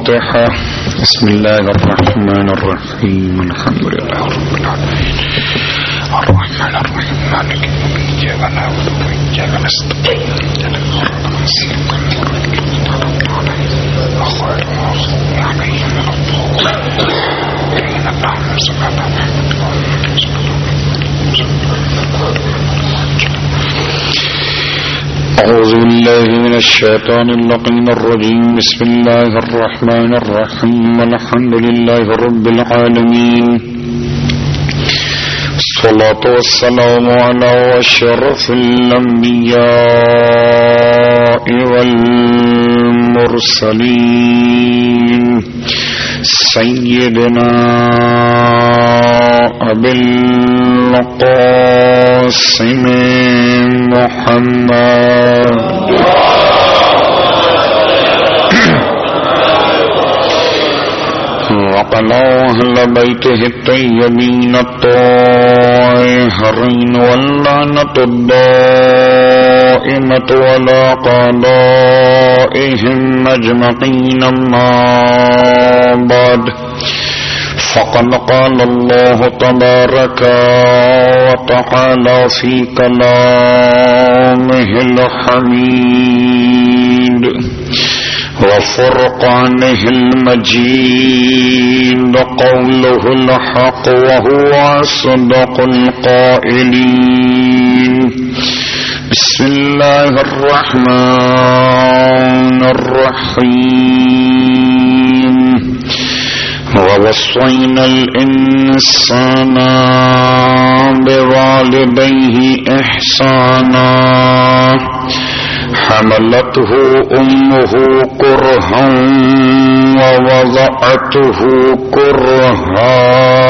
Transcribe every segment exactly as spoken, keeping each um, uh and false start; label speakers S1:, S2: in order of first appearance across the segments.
S1: الفاتحة. بسم الله الرحمن الرحيم. الحمد لله رب العالمين الرحمن الرحيم مالك يوم الدين إياك نعبد وإياك نستعين اهدنا الصراط المستقيم غير المغضوب عليهم ولا الضالين. اللهم صل على محمد وعلى آله وصحبه. أعوذ بالله من الشيطان اللعين الرجيم. بسم الله الرحمن الرحيم. الحمد لله رب العالمين. الصلاة والسلام على أشرف الأنبياء والمرسلين سيدنا أبي القاسم محمد وعلى أهل بيته الطيبين الطاهرين واللعنة الدائمة على أعدائهم أجمعين. أما بعد فقد قال الله تبارك وتعالى في كلامه الحميد وفرقانه المجيد قوله الحق وهو أصدق القائلين. بسم الله الرحمن الرحيم. ووصينا الإنسان بوالديه إحسانا حملته أمه كرها ووضعته كرها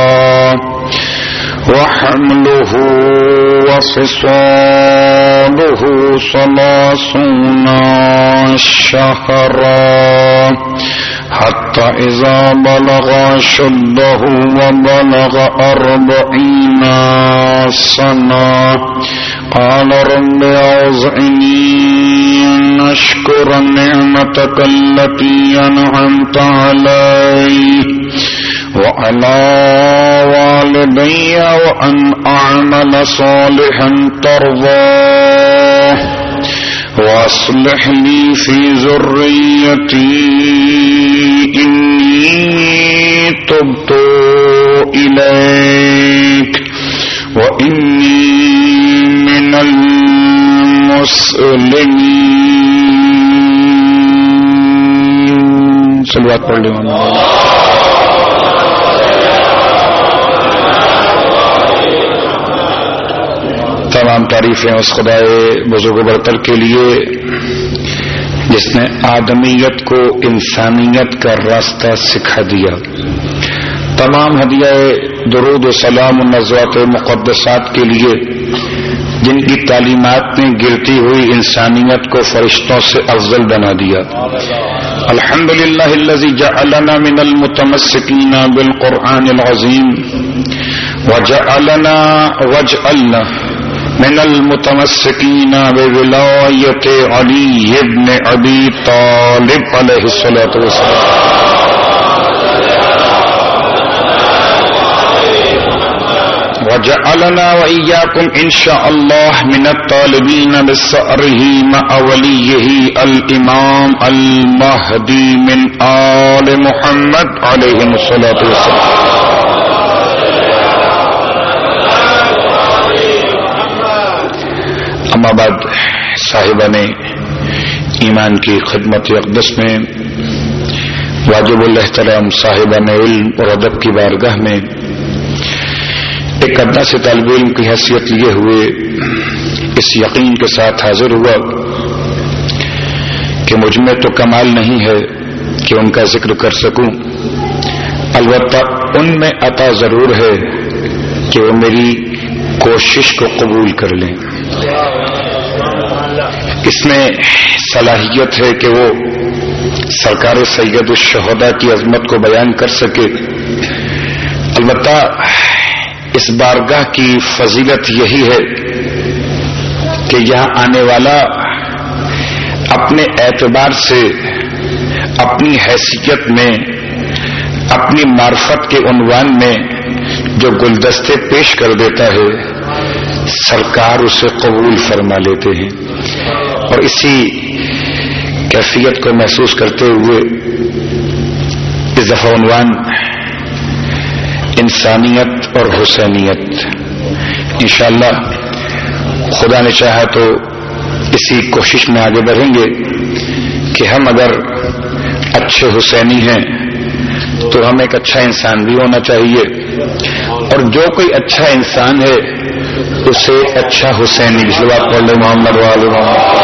S1: وحمله وفصاله ثلاثون شهرا حتى إذا بلغ أشده وبلغ أربعين سنة قال رب أوزعني أن أشكر نعمتك التي أنعمت علي وعلى والدي وأن أعمل صالحا ترضاه وأصلح لي في ذريتي إني تبت إليك وإني من المسلمين. صلوات پڑھ لیں. تمام تعریفیں اس خدائے بزرگ و برتر کے لیے جس نے آدمیت کو انسانیت کا راستہ سکھا دیا. تمام ہدیہ درود و سلام و نزوات مقدسات کے لیے جن کی تعلیمات نے گرتی ہوئی انسانیت کو فرشتوں سے افضل بنا دیا. الحمدللہ الذی جعلنا من المتمسکین بالقرآن العظیم وجعلنا وجعلنا من المتمسکین بولایت علی ابن ابی طالب علیہ الصلوۃ والسلام. وجعلنا وإياكم إن شاء الله من الطالبين بثأره مع وليه الإمام المهدي من آل محمد عليه الصلاة والسلام. اما بعد صاحبان ایمان کی خدمت اقدس میں واجب الاحترام صاحبان علم اور ادب کی بارگاہ میں ایک ادنا سے طالب علم کی حیثیت لیے ہوئے اس یقین کے ساتھ حاضر ہوا کہ مجھ میں تو کمال نہیں ہے کہ ان کا ذکر کر سکوں، البتہ ان میں عطا ضرور ہے کہ وہ میری کوشش کو قبول کر لیں. اس میں صلاحیت ہے کہ وہ سرکار سید الشہداء کی عظمت کو بیان کر سکے. البتہ اس بارگاہ کی فضیلت یہی ہے کہ یہاں آنے والا اپنے اعتبار سے اپنی حیثیت میں، اپنی معرفت کے عنوان میں جو گلدستے پیش کر دیتا ہے سرکار اسے قبول فرما لیتے ہیں. اور اسی کیفیت کو محسوس کرتے ہوئے اس دفعہ عنوان انسانیت اور حسینیت. انشاءاللہ خدا نے چاہا تو اسی کوشش میں آگے بڑھیں گے کہ ہم اگر اچھے حسینی ہیں تو ہم ایک اچھا انسان بھی ہونا چاہیے، اور جو کوئی اچھا انسان ہے اسے اچھا حسینی بھی. صلوات پڑھ لیں محمد وآل محمد.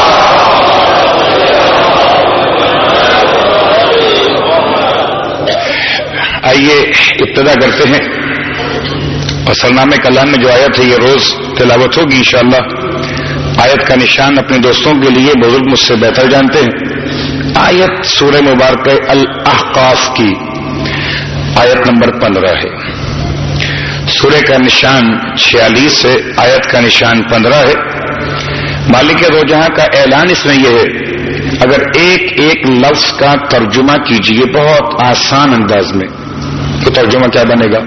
S1: آئیے ابتدا کرتے ہیں. اصل نامے کلام میں جو آیت ہے یہ روز تلاوت ہوگی انشاءاللہ. آیت کا نشان اپنے دوستوں کے لیے بزرگ مجھ سے بہتر جانتے ہیں. آیت سورہ مبارکہ الاحقاف کی آیت نمبر پندرہ ہے. سورہ کا نشان چھیالیس ہے، آیت کا نشان پندرہ ہے. مالک دو جہاں کا اعلان اس میں یہ ہے، اگر ایک ایک لفظ کا ترجمہ کیجئے بہت آسان انداز میں تو ترجمہ کیا بنے گا؟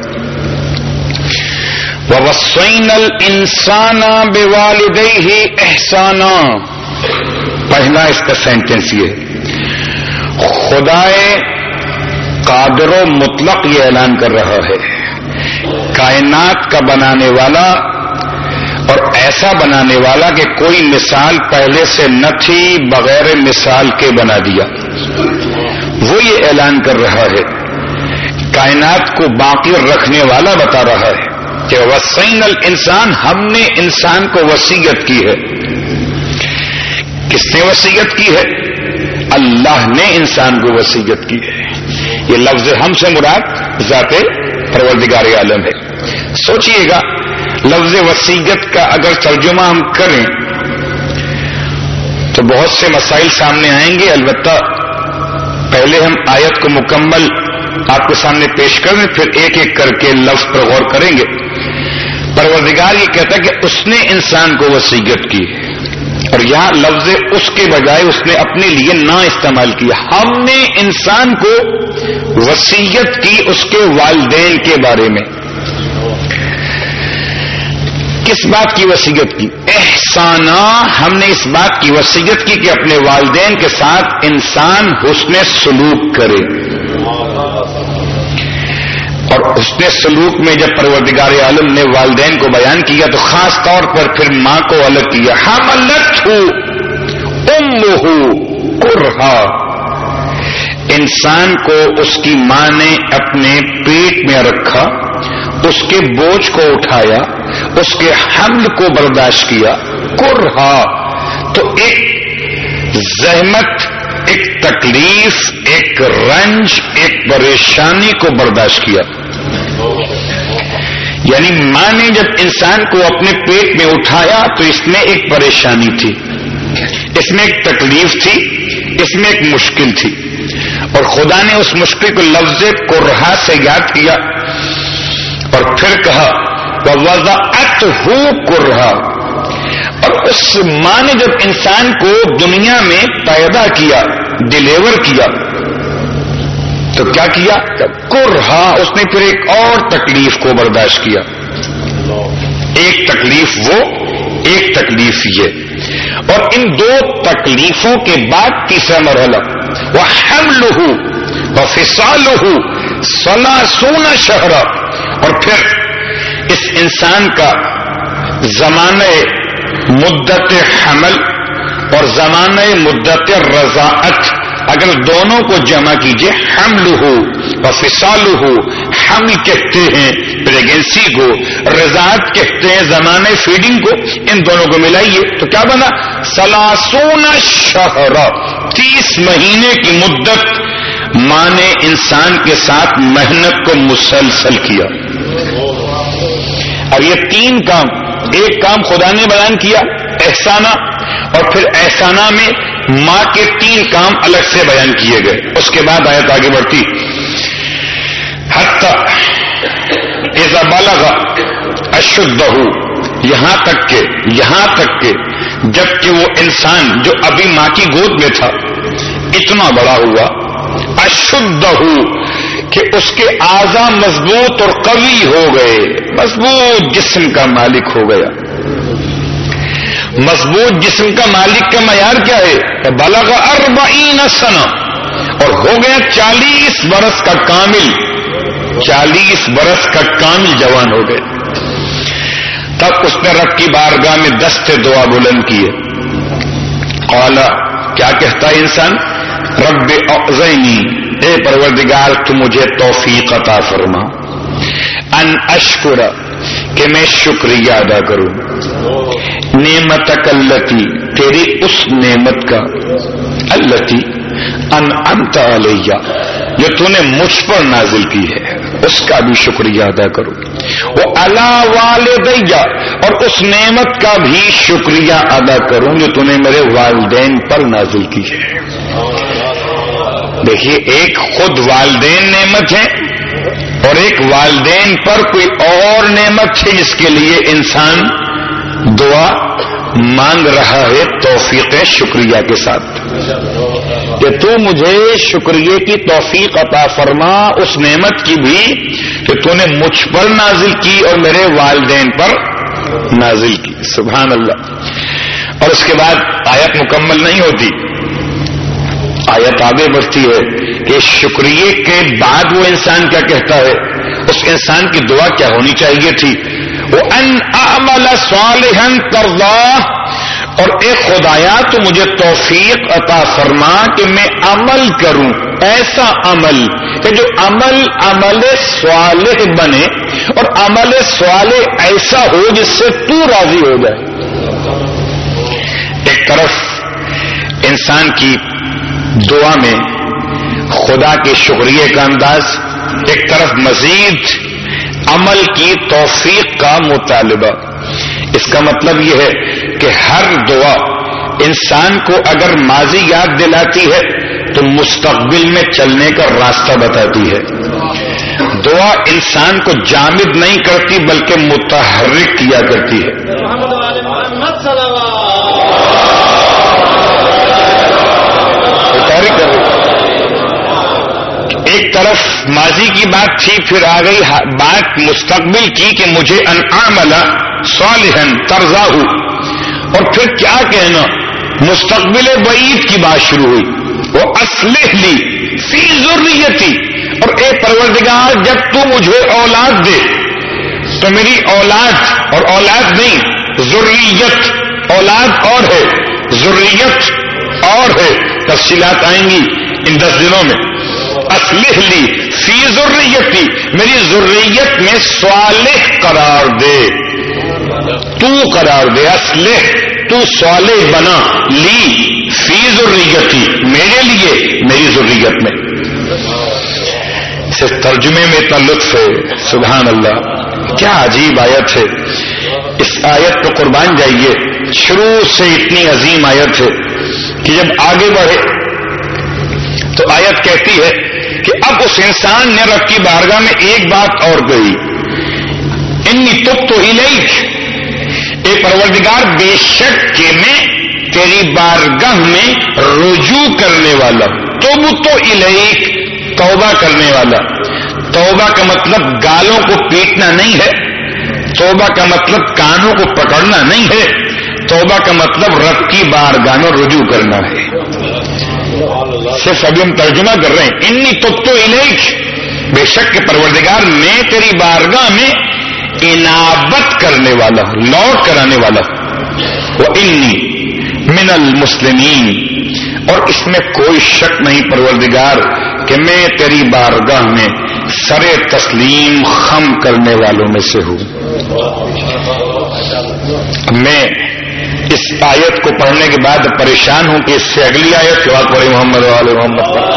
S1: وَوَصَّيْنَا الْإِنسَانَ بِوَالِدَيْهِ إِحْسَانًا. پہلا اس کا سینٹنس یہ ہے. خدائے قادر و مطلق یہ اعلان کر رہا ہے، کائنات کا بنانے والا اور ایسا بنانے والا کہ کوئی مثال پہلے سے نہ تھی، بغیر مثال کے بنا دیا. وہ یہ اعلان کر رہا ہے، کائنات کو باقی رکھنے والا بتا رہا ہے کہ وصینا الانسان، ہم نے انسان کو وصیت کی ہے. کس نے وصیت کی ہے؟ اللہ نے انسان کو وصیت کی ہے. یہ لفظ ہم سے مراد ذات پروردگار عالم ہے. سوچئے گا لفظ وصیت کا اگر ترجمہ ہم کریں تو بہت سے مسائل سامنے آئیں گے. البتہ پہلے ہم آیت کو مکمل آپ کے سامنے پیش کر دیں، پھر ایک ایک کر کے لفظ پر غور کریں گے. پروردگار یہ کہتا ہے کہ اس نے انسان کو وصیت کی، اور یہاں لفظ اس کے بجائے اس نے اپنے لیے نہ استعمال کیا. ہم نے انسان کو وصیت کی اس کے والدین کے بارے میں. کس بات کی وصیت کی؟ احسانہ. ہم نے اس بات کی وصیت کی کہ اپنے والدین کے ساتھ انسان حسن سلوک کرے. اور حسن سلوک میں جب پروردگار عالم نے والدین کو بیان کیا تو خاص طور پر پھر ماں کو الگ کیا. حملتہ امہ کرہا. انسان کو اس کی ماں نے اپنے پیٹ میں رکھا، اس کے بوجھ کو اٹھایا، اس کے حمل کو برداشت کیا. کرہا تو ایک زحمت، ایک تکلیف، ایک رنج، ایک پریشانی کو برداشت کیا. یعنی ماں نے جب انسان کو اپنے پیٹ میں اٹھایا تو اس میں ایک پریشانی تھی، اس میں ایک تکلیف تھی، اس میں ایک مشکل تھی، اور خدا نے اس مشکل کو لفظ کرہا سے یاد کیا اور پھر کہا وَوَضَعَتْهُ كُرْهًا. اور اس ماں نے جب انسان کو دنیا میں پیدا کیا، ڈلیور کیا، تو کیا کیا؟ کرہا. اس نے پھر ایک اور تکلیف کو برداشت کیا. ایک تکلیف وہ، ایک تکلیف یہ، اور ان دو تکلیفوں کے بعد تیسرا مرحلہ وَحَمْلُهُ وَفِصَالُهُ ثَلَاثُونَ شَهْرًا. اور پھر اس انسان کا زمانہ مدت حمل اور زمانہ مدت رضاعت، اگر دونوں کو جمع کیجئے، حملہ و فصالہ، حمل کہتے ہیں پریگنسی کو، رضاعت کہتے ہیں زمانہ فیڈنگ کو، ان دونوں کو ملائیے تو کیا بنا؟ ثلاثون شہر. تیس مہینے کی مدت ماں نے انسان کے ساتھ محنت کو مسلسل کیا. اب یہ تین کام، ایک کام خدا نے بیان کیا احسانہ، اور پھر احسانہ میں ماں کے تین کام الگ سے بیان کیے گئے. اس کے بعد آیت آگے بڑھتی، حتی اذا بلغ اشدہ، یہاں تک کہ یہاں تک کہ جب کہ وہ انسان جو ابھی ماں کی گود میں تھا، اتنا بڑا ہوا، اشدہ کہ اس کے اعضاء مضبوط اور قوی ہو گئے، مضبوط جسم کا مالک ہو گیا۔ مضبوط جسم کا مالک کا معیار کیا ہے؟ بلغ اربعین سنہ، اور ہو گیا چالیس برس کا کامل، چالیس برس کا کامل جوان ہو گئے۔ تب اس نے رب کی بارگاہ میں دست دعا بلند کیے۔ قال، کیا کہتا ہے انسان؟ رب اوزعنی، اے پروردگار تو مجھے توفیق عطا فرما، ان اشکر، کہ میں شکریہ ادا کروں، نعمتک التی، تیری اس نعمت کا، التی انعمت علیہ، جو تو نے مجھ پر نازل کی ہے، اس کا بھی شکریہ ادا کروں، وہ علی والدیہ، اور اس نعمت کا بھی شکریہ ادا کروں جو تو نے میرے والدین پر نازل کی ہے۔ دیکھیے، ایک خود والدین نعمت ہے اور ایک والدین پر کوئی اور نعمت ہے جس کے لیے انسان دعا مانگ رہا ہے توفیق شکریہ کے ساتھ، کہ تو مجھے شکریہ کی توفیق عطا فرما اس نعمت کی بھی کہ تو نے مجھ پر نازل کی اور میرے والدین پر نازل کی۔ سبحان اللہ۔ اور اس کے بعد آیت مکمل نہیں ہوتی، آیت آگے بڑھتی ہے کہ شکریہ کے بعد وہ انسان کیا کہتا ہے، اس انسان کی دعا کیا ہونی چاہیے تھی؟ وَأَنْ أَعْمَلَ صَالِحًا تَرْضَاهُ، اور اے خدایا تو مجھے توفیق عطا فرما کہ میں عمل کروں، ایسا عمل کہ جو عمل عمل صالح بنے، اور عمل صالح ایسا ہو جس سے تو راضی ہو جائے۔ ایک طرف انسان کی دعا میں خدا کے شکریہ کا انداز، ایک طرف مزید عمل کی توفیق کا مطالبہ۔ اس کا مطلب یہ ہے کہ ہر دعا انسان کو اگر ماضی یاد دلاتی ہے تو مستقبل میں چلنے کا راستہ بتاتی ہے۔ دعا انسان کو جامد نہیں کرتی بلکہ متحرک کیا کرتی ہے۔ ایک طرف ماضی کی بات تھی، پھر آ گئی بات مستقبل کی کہ مجھے ان اعمل صالحا ترضاہ، اور پھر کیا کہنا، مستقبل بعید کی بات شروع ہوئی، وہ اصلح لی فی ذریتی، اور اے پروردگار جب تو مجھے اولاد دے تو میری اولاد، اور اولاد نہیں ذریت، اولاد اور ہے ذریت اور ہے، تفصیلات آئیں گی ان دس دنوں میں۔ اصلح لی فی ذریتی، میری ذریت میں صالح قرار دے، تو قرار دے، اصلح، تو صالح بنا، لی فی ذریتی، میرے لیے میری ذریت میں۔ صرف ترجمے میں اتنا لطف ہے، سبحان اللہ، کیا عجیب آیت ہے۔ اس آیت کو قربان جائیے، شروع سے اتنی عظیم آیت ہے کہ جب آگے بڑھے تو آیت کہتی ہے کہ اب اس انسان نے رب کی بارگاہ میں ایک بات اور کہی، انی تبت الیک، اے پروردگار بے شک کہ میں تیری بارگاہ میں رجوع کرنے والا، تبت الیک، توبہ کرنے والا۔ توبہ کا مطلب گالوں کو پیٹنا نہیں ہے، توبہ کا مطلب کانوں کو پکڑنا نہیں ہے، توبہ کا مطلب رب کی بارگاہ میں رجوع کرنا ہے۔ صرف ابھی ہم ترجمہ کر رہے ہیں، انی تبت الیک، بے شک کہ پروردگار میں تیری بارگاہ میں انابت کرنے والا ہوں، لوٹ کرانے والا ہوں، وانی من المسلمین، اور اس میں کوئی شک نہیں پروردگار کہ میں تیری بارگاہ میں سر تسلیم خم کرنے والوں میں سے ہوں۔ میں اس آیت کو پڑھنے کے بعد پریشان ہوں کہ اس سے اگلی آیت جو آپ پڑھیں محمد والے محمد پر،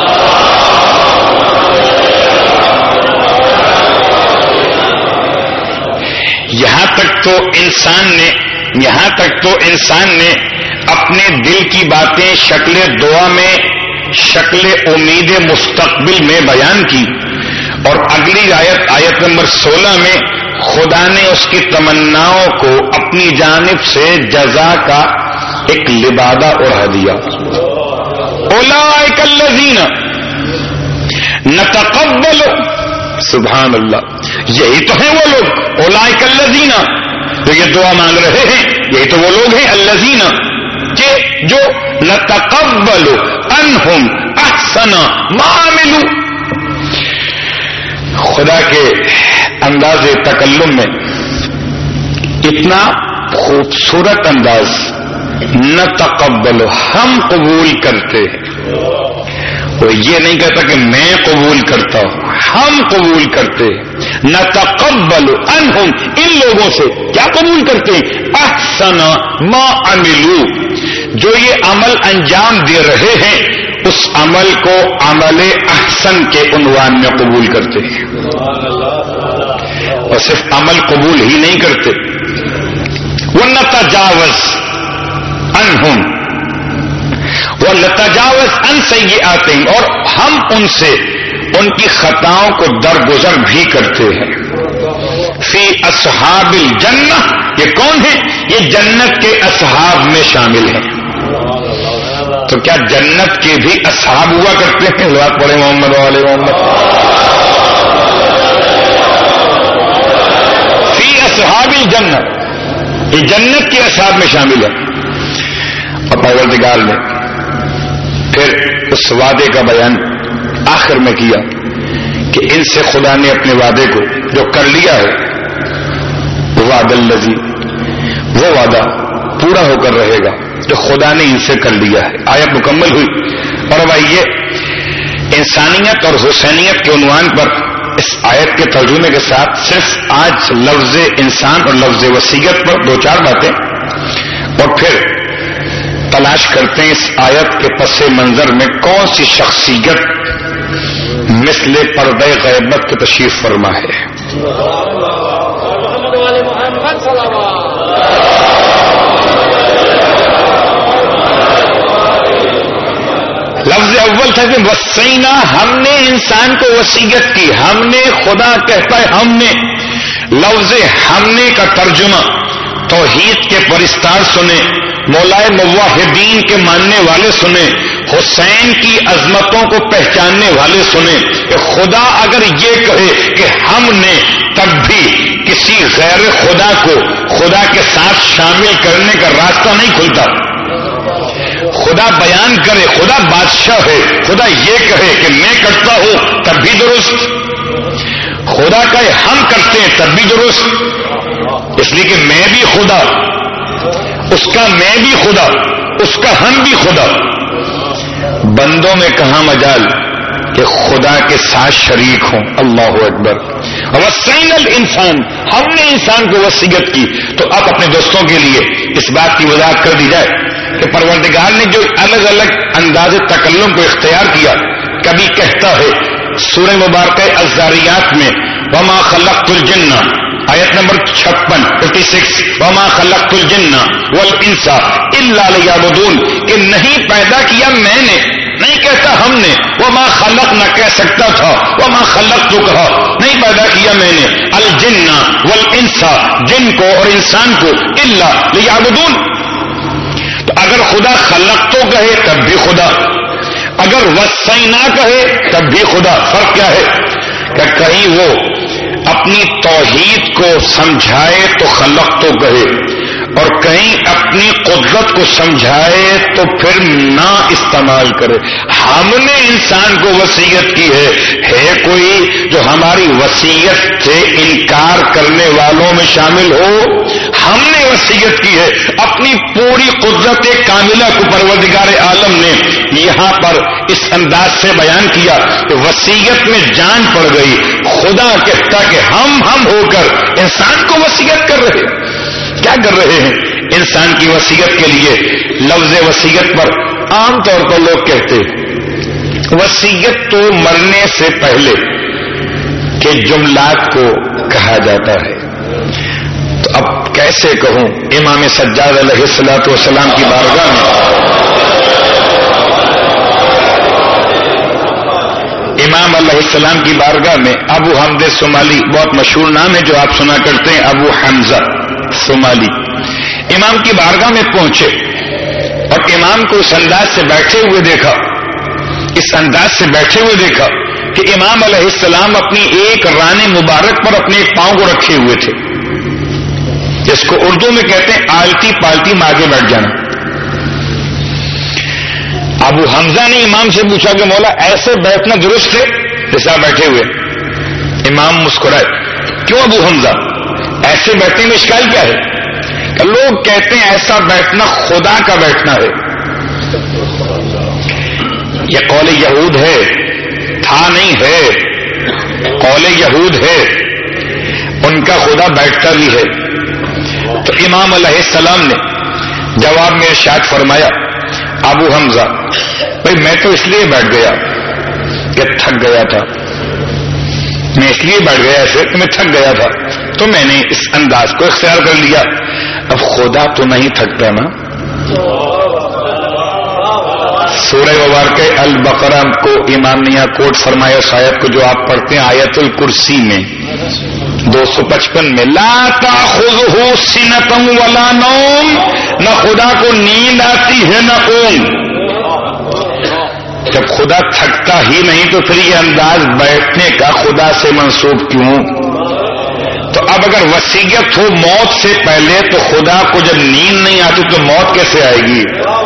S1: یہاں تک تو انسان نے یہاں تک تو انسان نے اپنے دل کی باتیں شکل دعا میں، شکل امید مستقبل میں بیان کی، اور اگلی آیت آیت نمبر سولہ میں خدا نے اس کی تمناؤں کو اپنی جانب سے جزا کا ایک لبادہ اڑا دیا۔ اولئک الذین نتقبل، سبحان اللہ، یہی تو ہیں وہ لوگ، اولئک الذین جو یہ دعا مانگ رہے ہیں، یہی تو وہ لوگ ہیں الذین کہ جو نتقبل عنہم احسن ما عملوا. خدا کے انداز تکلم میں اتنا خوبصورت انداز، نتقبل، ہم قبول کرتے ہیں. وہ یہ نہیں کہتا کہ میں قبول کرتا ہوں، ہم قبول کرتے ہیں. نتقبل عنہم، ان لوگوں سے کیا قبول کرتے ہیں؟ احسن ما عملوا، جو یہ عمل انجام دے رہے ہیں اس عمل کو عمل احسن کے عنوان میں قبول کرتے ہیں. اور صرف عمل قبول ہی نہیں کرتے، وَنَتَجَاوَزْ عَنْهُمْ وَنَتَجَاوَزْ عَنْ سَيِّئَاتِهِمْ، اور ہم ان سے ان کی خطاؤں کو درگزر بھی کرتے ہیں. فی اصحاب الجنہ، یہ کون ہے؟ یہ جنت کے اصحاب میں شامل ہیں. تو کیا جنت کے بھی اصحاب ہوا کرتے ہیں؟ لوگ پڑھے محمد والے محمد. فی اصحاب الجنہ، یہ جنت کے اصحاب میں شامل ہے. اور پروردگار نے پھر اس وعدے کا بیان آخر میں کیا کہ ان سے خدا نے اپنے وعدے کو جو کر لیا ہے، وعد الذی، وہ وعدہ پورا ہو کر رہے گا جو خدا نے ان سے کر لیا ہے. آیت مکمل ہوئی. اور اب آئیے انسانیت اور حسینیت کے عنوان پر اس آیت کے ترجمے کے ساتھ صرف آج لفظ انسان اور لفظ وصیت پر دو چار باتیں، اور پھر تلاش کرتے ہیں اس آیت کے پس منظر میں کون سی شخصیت مثل پردہ غیبت کی تشریف فرما ہے. لفظ اول تھا کہ وصینا، ہم نے انسان کو وصیت کی. ہم نے، خدا کہتا ہے ہم نے. لفظ ہم نے کا ترجمہ توحید کے پرستار سنے، مولائے موحدین کے ماننے والے سنے، حسین کی عظمتوں کو پہچاننے والے سنے. کہ خدا اگر یہ کہے کہ ہم نے، تب بھی کسی غیر خدا کو خدا کے ساتھ شامل کرنے کا راستہ نہیں کھلتا. خدا بیان کرے، خدا بادشاہ ہے، خدا یہ کہے کہ میں کرتا ہوں تب بھی درست، خدا کہے ہم کرتے ہیں تب بھی درست. اس لیے کہ میں بھی خدا، اس کا میں بھی خدا، اس کا ہم بھی خدا. بندوں میں کہاں مجال کہ خدا کے ساتھ شریک ہوں. اللہ اکبر. وصینا الانسان، ہم نے انسان کو وصیت کی. تو اب اپنے دوستوں کے لیے اس بات کی وضاحت کر دی جائے کہ پروردگار نے جو الگ الگ انداز تکلم کو اختیار کیا، کبھی کہتا ہے سورہ مبارکہ الذاریات میں وما خلقت الجن، آیت نمبر چھپن ففٹی سکس، وما خلقت الجن والانس الا لیعبدون، کہ نہیں پیدا کیا میں نے، نہیں کہتا ہم نے. وما خلق نہ کہہ سکتا تھا، وما خلق تو کہا، نہیں پیدا کیا میں نے الجن والانس، جن کو اور انسان کو، الا لیعبدون. تو اگر خدا خلق تو کہے تب بھی خدا، اگر وصینا کہے تب بھی خدا. فرق کیا ہے؟ کہ کہیں وہ اپنی توحید کو سمجھائے تو خلق تو کہے، اور کہیں اپنی قدرت کو سمجھائے تو پھر نہ استعمال کرے. ہم نے انسان کو وصیت کی ہے. ہے کوئی جو ہماری وصیت سے انکار کرنے والوں میں شامل ہو؟ ہم نے وصیت کی ہے. اپنی پوری قدرت کاملہ کو پروردگار عالم نے یہاں پر اس انداز سے بیان کیا کہ وصیت میں جان پڑ گئی. خدا کہتا کہ ہم ہم ہو کر انسان کو وصیت کر رہے. کیا کر رہے ہیں؟ انسان کی وصیت کے لیے لفظ وصیت پر عام طور پر لوگ کہتے ہیں وصیت تو مرنے سے پہلے کے جملات کو کہا جاتا ہے. تو اب کیسے کہوں؟ امام سجاد علیہ الصلوۃ والسلام کی بارگاہ میں امام علیہ السلام کی بارگاہ میں ابو حمد صومالی، بہت مشہور نام ہے جو آپ سنا کرتے ہیں، ابو حمزہ صومالی، امام کی بارگاہ میں پہنچے اور امام کو اس انداز سے بیٹھے ہوئے دیکھا اس انداز سے بیٹھے ہوئے دیکھا کہ امام علیہ السلام اپنی ایک ران مبارک پر اپنے ایک پاؤں کو رکھے ہوئے تھے، جس کو اردو میں کہتے ہیں آلتی پالتی میں آگے بیٹھ جانا۔ ابو حمزہ نے امام سے پوچھا کہ مولا ایسے بیٹھنا درست ہے جیسا بیٹھے ہوئے؟ امام مسکرائے، کیوں ابو حمزہ، ایسے بیٹھنے میں اشکال کیا ہے؟ کہ لوگ کہتے ہیں ایسا بیٹھنا خدا کا بیٹھنا ہے۔ یہ قول یہود ہے، تھا نہیں ہے، قول یہود ہے، ان کا خدا بیٹھتا بھی ہے۔ تو امام علیہ السلام نے جواب میں ارشاد فرمایا، ابو حمزہ بھائی میں تو اس لیے بیٹھ گیا کہ تھک گیا تھا، میں اس لیے بیٹھ گیا ایسے کہ میں تھک گیا تھا، تو میں نے اس انداز کو اختیار کر لیا۔ اب خدا تو نہیں تھکتا نا۔ سورہ مبارکہ البقرہ کو امام نے یہاں کوٹ فرمایا اس آیت کو جو آپ پڑھتے ہیں آیت الکرسی میں دو سو پچپن میں، لا تأخذہ سنۃ ولا نوم، نہ خدا کو نیند آتی ہے نہ اونگ۔ جب خدا تھکتا ہی نہیں تو پھر یہ انداز بیٹھنے کا خدا سے منسوب کیوں؟ تو اب اگر وصیت ہو موت سے پہلے تو خدا کو جب نیند نہیں آتی تو موت کیسے آئے گی؟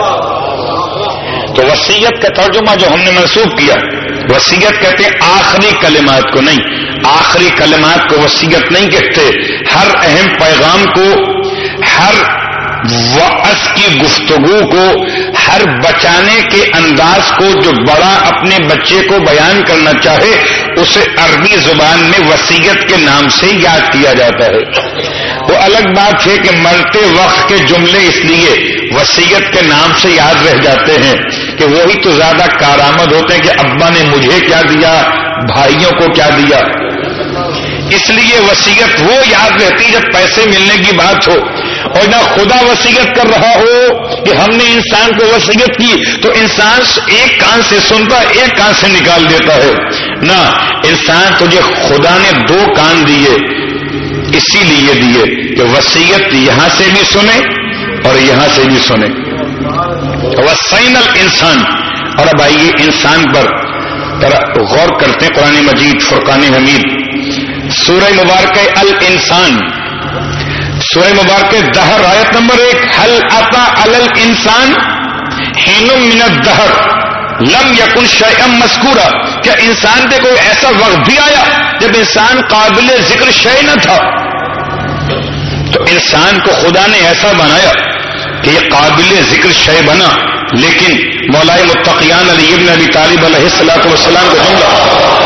S1: تو وصیت کا ترجمہ جو ہم نے منسوب کیا، وصیت کہتے ہیں آخری کلمات کو، نہیں، آخری کلمات کو وصیت نہیں کہتے۔ ہر اہم پیغام کو، ہر وعظ کی گفتگو کو، ہر بچانے کے انداز کو جو بڑا اپنے بچے کو بیان کرنا چاہے اسے عربی زبان میں وصیت کے نام سے یاد کیا جاتا ہے۔ وہ الگ بات ہے کہ مرتے وقت کے جملے اس لیے وصیت کے نام سے یاد رہ جاتے ہیں کہ وہی تو زیادہ کارآمد ہوتے ہیں کہ ابا نے مجھے کیا دیا، بھائیوں کو کیا دیا۔ اس لیے وصیت وہ یاد رہتی جب پیسے ملنے کی بات ہو، اور نہ خدا وصیت کر رہا ہو کہ ہم نے انسان کو وصیت کی تو انسان ایک کان سے سنتا ایک کان سے نکال دیتا ہے۔ نہ، انسان تجھے خدا نے دو کان دیے، اسی لیے دیے کہ وصیت یہاں سے بھی سنے اور یہاں سے بھی سنے۔ وصینا الانسان، اور اب آئیے انسان پر ذرا غور کرتے ہیں۔ قرآن مجید فرقان حمید سورہ مبارکہ الانسان، سورہ مبارکہ دہر آیت نمبر ایک، هل اتى علی الانسان حین من الدہر لم یکن شیئا مذکورا، کیا انسان پہ کوئی ایسا وقت بھی آیا جب انسان قابل ذکر شیء نہ تھا؟ تو انسان کو خدا نے ایسا بنایا کہ یہ قابل ذکر شیء بنا، لیکن مولائے متقیان علی ابن ابی طالب علیہ الصلوۃ والسلام کا جملہ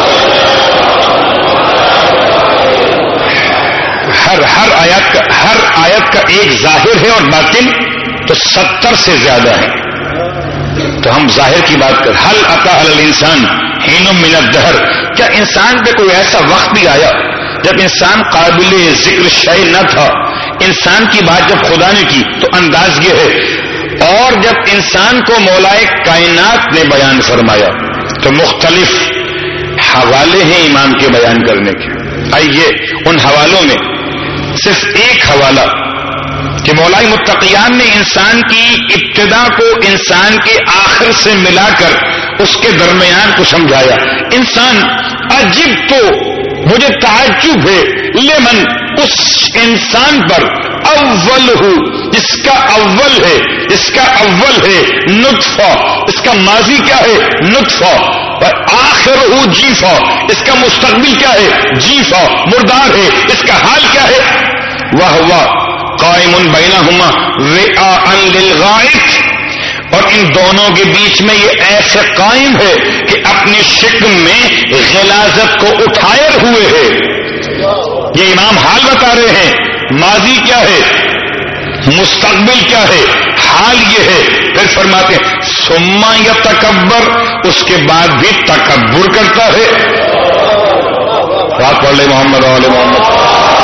S1: ہر ہر آیت کا ہر آیت کا ایک ظاہر ہے اور باطن تو ستر سے زیادہ ہے۔ تو ہم ظاہر کی بات کر، حل اتی علی الانسان حین من الدہر، کیا انسان پہ کوئی ایسا وقت بھی آیا جب انسان قابل ذکر شیء نہ تھا؟ انسان کی بات جب خدا نے کی تو انداز یہ ہے، اور جب انسان کو مولائے کائنات نے بیان فرمایا تو مختلف حوالے ہیں ایمان کے بیان کرنے کے۔ آئیے ان حوالوں میں صرف ایک حوالہ کہ مولائے متقیان نے انسان کی ابتدا کو انسان کے آخر سے ملا کر اس کے درمیان کو سمجھایا۔ انسان عجب، تو مجھے تعجب ہے، لمن، اس انسان پر، اول ہو، جس کا اول ہے، جس کا اول ہے نطفہ، اس کا ماضی کیا ہے نطفہ، اور آخر ہو جیفا، اس کا مستقبل کیا ہے جیفا، مردار ہے، اس کا حال کیا ہے وہو قائم بینہما وعاء للغائط، اور ان دونوں کے بیچ میں یہ ایسے قائم ہے کہ اپنی شکم میں غلاظت کو اٹھائے ہوئے ہے۔ یہ امام حال بتا رہے ہیں، ماضی کیا ہے، مستقبل کیا ہے، حال یہ ہے۔ پھر فرماتے ہیں ثم یتکبر، اس کے بعد بھی تکبر کرتا ہے۔ بات پڑھ لے محمد علیہ محمد۔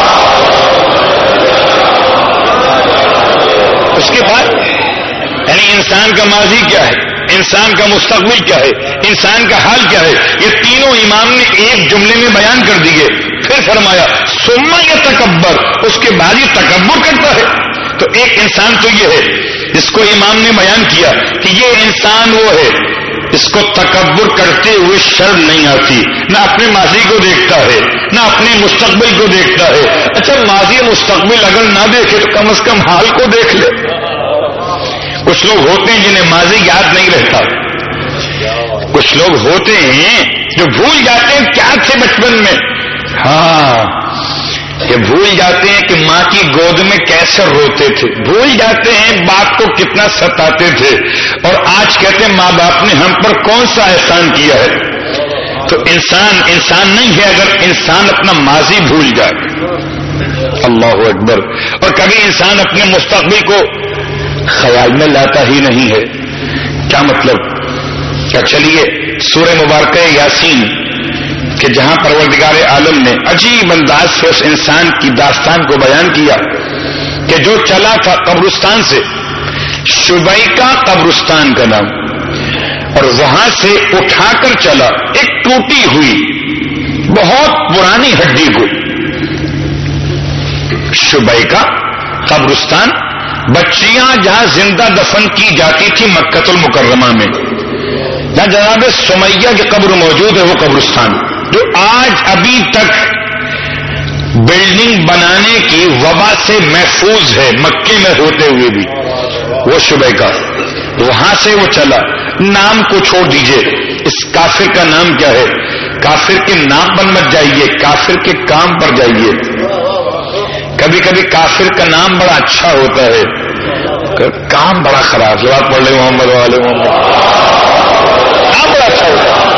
S1: اس کے بعد یعنی انسان کا ماضی کیا ہے، انسان کا مستقبل کیا ہے، انسان کا حال کیا ہے، یہ تینوں امام نے ایک جملے میں بیان کر دیے۔ پھر فرمایا ثم یتکبر، اس کے بعد یہ تکبر کرتا ہے۔ تو ایک انسان تو یہ ہے جس کو امام نے بیان کیا کہ یہ انسان وہ ہے اس کو تکبر کرتے ہوئے شرم نہیں آتی، نہ اپنے ماضی کو دیکھتا ہے نہ اپنے مستقبل کو دیکھتا ہے۔ اچھا ماضی مستقبل اگر نہ دیکھے تو کم از کم حال کو دیکھ لے۔ کچھ لوگ ہوتے ہیں جنہیں ماضی یاد نہیں رہتا، کچھ لوگ ہوتے ہیں جو بھول جاتے ہیں کیا تھے بچپن میں، ہاں کہ بھول جاتے ہیں کہ ماں کی گود میں کیسے روتے تھے، بھول جاتے ہیں باپ کو کتنا ستاتے تھے، اور آج کہتے ہیں ماں باپ نے ہم پر کون سا احسان کیا ہے۔ تو انسان انسان نہیں ہے اگر انسان اپنا ماضی بھول جائے، اللہ اکبر، اور کبھی انسان اپنے مستقبل کو خیال میں لاتا ہی نہیں ہے۔ کیا مطلب؟ کیا چلیے سورہ مبارکہ یاسین کہ جہاں پروردگار عالم نے عجیب انداز سے اس انسان کی داستان کو بیان کیا کہ جو چلا تھا قبرستان سے، شبیکہ قبرستان کا نام، اور وہاں سے اٹھا کر چلا ایک ٹوٹی ہوئی بہت پرانی ہڈی کو، شبیکہ قبرستان، بچیاں جہاں زندہ دفن کی جاتی تھی مکہ المکرمہ میں، جہاں جناب سمیہ کی قبر موجود ہے، وہ قبرستان جو آج ابھی تک بلڈنگ بنانے کی وبا سے محفوظ ہے مکے میں ہوتے ہوئے بھی، وہ شبیکہ، وہاں سے وہ چلا۔ نام کو چھوڑ دیجئے، اس کافر کا نام کیا ہے؟ کافر کے نام پر مت جائیے، کافر کے کام پر جائیے۔ کبھی کبھی کافر کا نام بڑا اچھا ہوتا ہے، کام بڑا خراب، جو آپ پڑھ لیں محمد والے محمد، کام بڑا اچھا ہوتا ہے۔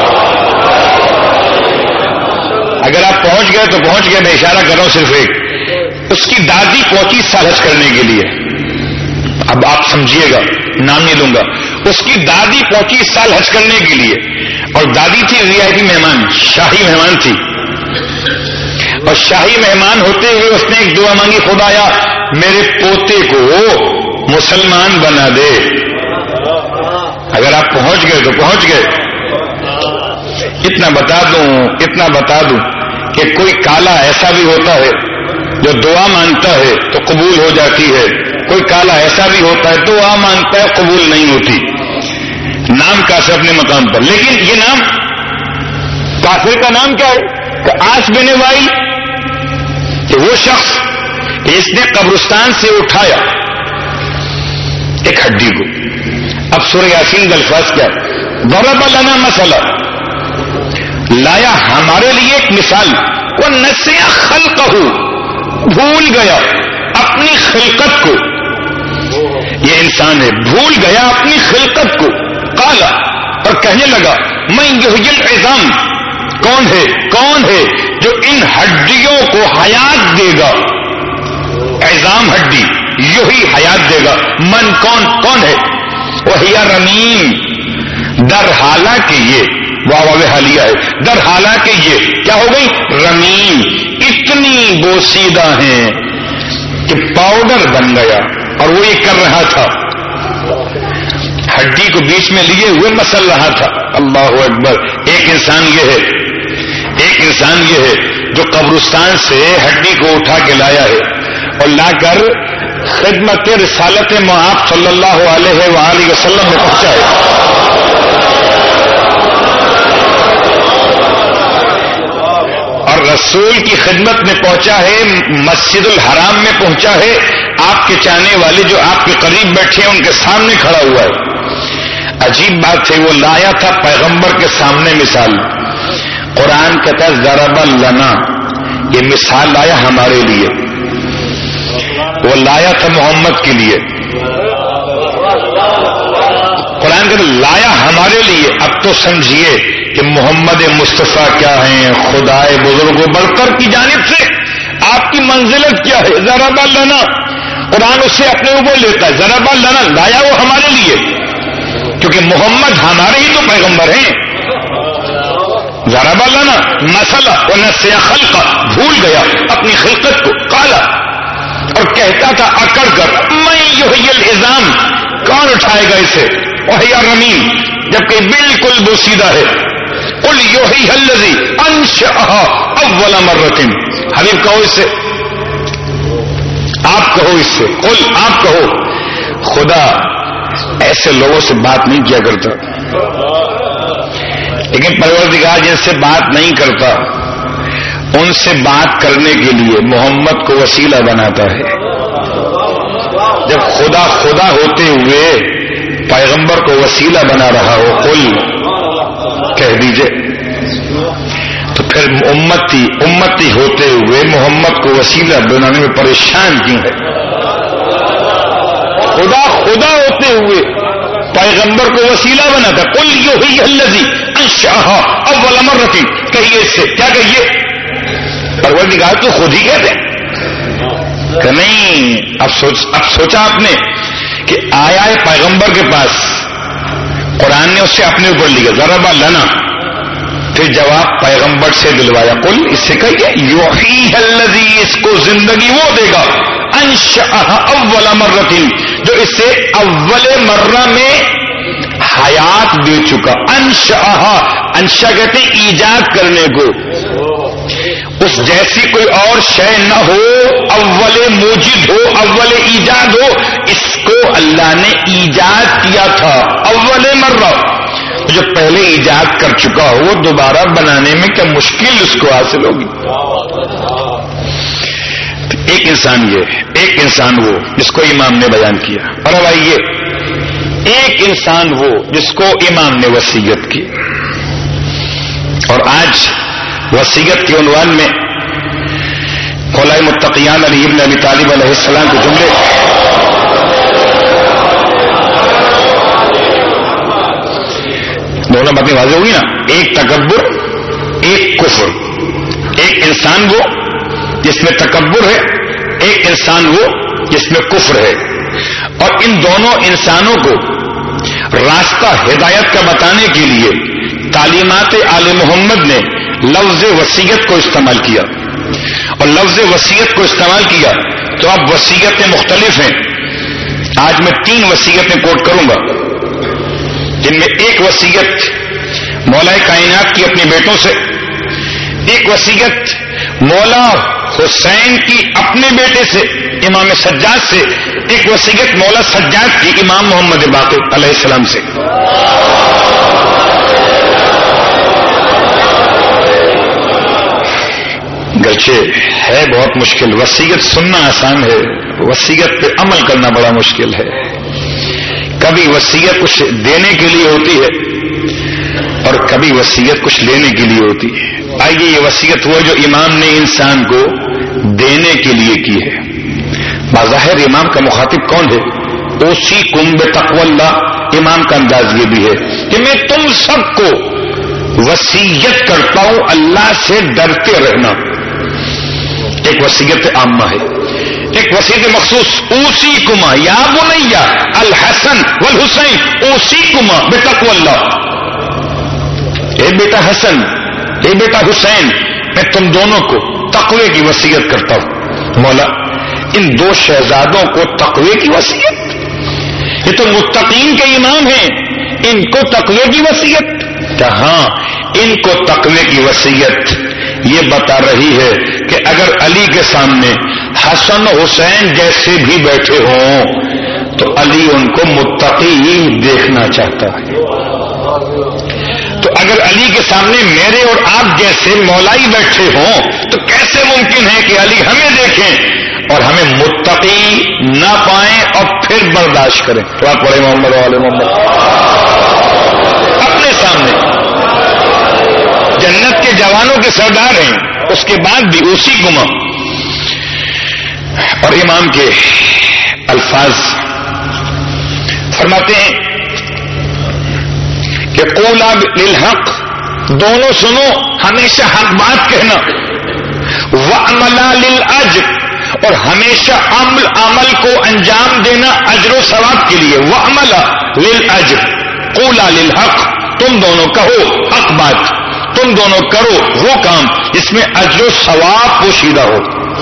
S1: اگر آپ پہنچ گئے تو پہنچ گئے، میں اشارہ کر رہا ہوں صرف ایک، اس کی دادی پہنچی سال حج کرنے کے لیے، اب آپ سمجھیے گا، نام نہیں لوں گا، اس کی دادی پہنچی اس سال حج کرنے کے لیے، اور دادی تھی وی آئی پی مہمان، شاہی مہمان تھی، اور شاہی مہمان ہوتے ہوئے اس نے ایک دعا مانگی، خدایا میرے پوتے کو مسلمان بنا دے۔ اگر آپ پہنچ گئے تو پہنچ گئے۔ اتنا بتا دوں اتنا بتا دوں کہ کوئی کالا ایسا بھی ہوتا ہے جو دعا مانگتا ہے تو قبول ہو جاتی ہے، کوئی کالا ایسا بھی ہوتا ہے دعا مانگتا ہے قبول نہیں ہوتی۔ نام کافر اپنے مقام پر، لیکن یہ نام کافر کا نام کیا ہے کہ آس بن وائل، کہ وہ شخص جس نے قبرستان سے اٹھایا ایک ہڈی کو۔ اب سورہ یاسین کا الفاظ کیا ہے؟ ضرب لنا مثلا، لایا ہمارے لیے ایک مثال، وَنَسِيَ خَلْقَهُ، بھول گیا اپنی خلقت کو، یہ انسان ہے، بھول گیا اپنی خلقت کو، قالا، اور کہنے لگا مَن يُحْيِي الْعِظَامَ، کون ہے کون ہے جو ان ہڈیوں کو حیات دے گا، عظام ہڈی، یہی حیات دے گا، من کون کون ہے، وَهِيَ رَمِيمٌ، در حالانکہ یہ واو حالیہ ہے، در حالانکہ یہ کیا ہو گئی، رمیم، اتنی بوسیدہ ہیں کہ پاؤڈر بن گیا، اور وہ یہ کر رہا تھا، ہڈی کو بیچ میں لیے ہوئے مسل رہا تھا۔ اللہ اکبر۔ ایک انسان یہ ہے ایک انسان یہ ہے جو قبرستان سے ہڈی کو اٹھا کے لایا ہے اور لا کر خدمت رسالت معاف صلی اللہ علیہ وآلہ وسلم میں پہنچا ہے۔ اور رسول کی خدمت میں پہنچا ہے، مسجد الحرام میں پہنچا ہے، آپ کے چاہنے والے جو آپ کے قریب بیٹھے ہیں ان کے سامنے کھڑا ہوا ہے۔ عجیب بات ہے، وہ لایا تھا پیغمبر کے سامنے مثال، قرآن کہتا ہے ضرب لنا، یہ مثال لایا ہمارے لیے، وہ لایا تھا محمد کے لیے، قرآن کہتا لایا ہمارے لیے۔ اب تو سمجھیے کہ محمد مصطفیٰ کیا ہیں، خدائے بزرگ و برتر کی جانب سے آپ کی منزلت کیا ہے۔ ضرب لنا، قرآن اس سے اپنے اوپر لیتا ہے، ضرب لنا، لایا وہ ہمارے لیے، کیونکہ محمد ہمارے ہی تو پیغمبر ہیں۔ ضرب لنا مثلا ونسي خلقه، بھول گیا اپنی خلقت کو، قالا، اور کہتا تھا اکڑ کر من يحيي العظام، کون اٹھائے گا اسے، وهي رميم، جبکہ بالکل بوسیدہ ہے۔ قل يحييها الذي انشأها اول مرة، حبیب کہو اس سے، آپ کہو اس سے، قل آپ کہو، خدا ایسے لوگوں سے بات نہیں کیا کرتا۔ لیکن پروردگار جن سے بات نہیں کرتا ان سے بات کرنے کے لیے محمد کو وسیلہ بناتا ہے. جب خدا خدا ہوتے ہوئے پیغمبر کو وسیلہ بنا رہا ہو، قل کہہ دیجئے، تو پھر امتی امتی ہوتے ہوئے محمد کو وسیلہ بنانے میں پریشان کیوں ہے؟ خدا خدا ہوتے ہوئے پیغمبر کو وسیلہ بناتا. قل یحیی الذی انشأھا اول مرۃ، کہیے اس سے کیا کہیے؟ پروردگار تو خود ہی کہتے ہیں کہ نہیں. اب سوچ اب سوچا آپ نے کہ آیا ہے پیغمبر کے پاس، قرآن نے اس سے اپنے اوپر لیا ضرب لنا، پھر جواب پیغمبر سے دلوایا. قل اس سے کہیے یحیی الذی، اس کو زندگی وہ دے گا، انشأھا اول مرۃ، جو اسے اول مرہ میں حیات دے چکا. انشأھا، انشا کہتے ہیں ایجاد کرنے کو، اس جیسی کوئی اور شے نہ ہو، اول موجد ہو، اول ایجاد ہو، اس کو اللہ نے ایجاد کیا تھا اول مرہ. جو پہلے ایجاد کر چکا ہو وہ دوبارہ بنانے میں کیا مشکل اس کو حاصل ہوگی؟ ایک انسان یہ، ایک انسان وہ جس کو امام نے بیان کیا، اور اب آئیے ایک انسان وہ جس کو امام نے وصیت کی. اور آج وصیت کے عنوان میں خلفائے متقیان علی ابن ابی طالب علیہ السلام کے جملے دونوں باتیں واضح ہوئی نا. ایک تکبر، ایک کفر. ایک انسان وہ جس میں تکبر ہے، ایک انسان وہ جس میں کفر ہے. اور ان دونوں انسانوں کو راستہ ہدایت کا بتانے کے لیے تعلیمات آل محمد نے لفظ وصیت کو استعمال کیا. اور لفظ وصیت کو استعمال کیا تو اب وصیتیں مختلف ہیں. آج میں تین وصیتیں کوٹ کروں گا، جن میں ایک وصیت مولا کائنات کی اپنے بیٹوں سے، ایک وصیت مولا حسین کی اپنے بیٹے سے امام سجاد سے، ایک وصیت مولا سجاد کی امام محمد باقر علیہ السلام سے. گرچہ ہے بہت مشکل، وصیت سننا آسان ہے، وصیت پہ عمل کرنا بڑا مشکل ہے. کبھی وصیت کچھ دینے کے لیے ہوتی ہے اور کبھی وصیت کچھ لینے کے لیے ہوتی ہے. آئیے یہ وصیت ہوا جو امام نے انسان کو دینے کے لیے کی ہے. بظاہر امام کا مخاطب کون ہے؟ اوصیکم بتقوی اللہ. امام کا انداز یہ بھی ہے کہ میں تم سب کو وصیت کرتا ہوں اللہ سے ڈرتے رہنا. ایک وصیت عامہ ہے، ایک وصیت مخصوص. اوصیکما یا بنیا الحسن والحسین اوصیکما بتقوی اللہ. اے بیٹا حسن، اے بیٹا حسین، میں تم دونوں کو تقوی کی وصیت کرتا ہوں. مولا ان دو شہزادوں کو تقوی کی وصیت؟ یہ تو متقین کے امام ہیں، ان کو تقوی کی وصیت؟ ہاں، ان کو تقوی کی وصیت یہ بتا رہی ہے کہ اگر علی کے سامنے حسن حسین جیسے بھی بیٹھے ہوں تو علی ان کو متقی دیکھنا چاہتا ہے. تو اگر علی کے سامنے میرے اور آپ جیسے مولائی بیٹھے ہوں تو کیسے ممکن ہے کہ علی ہمیں دیکھیں اور ہمیں متقی نہ پائیں اور پھر برداشت کریں؟ تو آپ پڑھے محمد والے محمد. اپنے سامنے جنت کے جوانوں کے سردار ہیں، اس کے بعد بھی اسی گما. اور امام کے الفاظ فرماتے ہیں کہ قولا للحق، دونوں سنو، ہمیشہ حق بات کہنا. وعملا للاجر، اور ہمیشہ عمل عمل کو انجام دینا اجر و ثواب کے لیے. وعملا للاجر، قولا للحق، تم دونوں کہو حق بات، تم دونوں کرو وہ کام جس میں اجر و ثواب پوشیدہ ہو.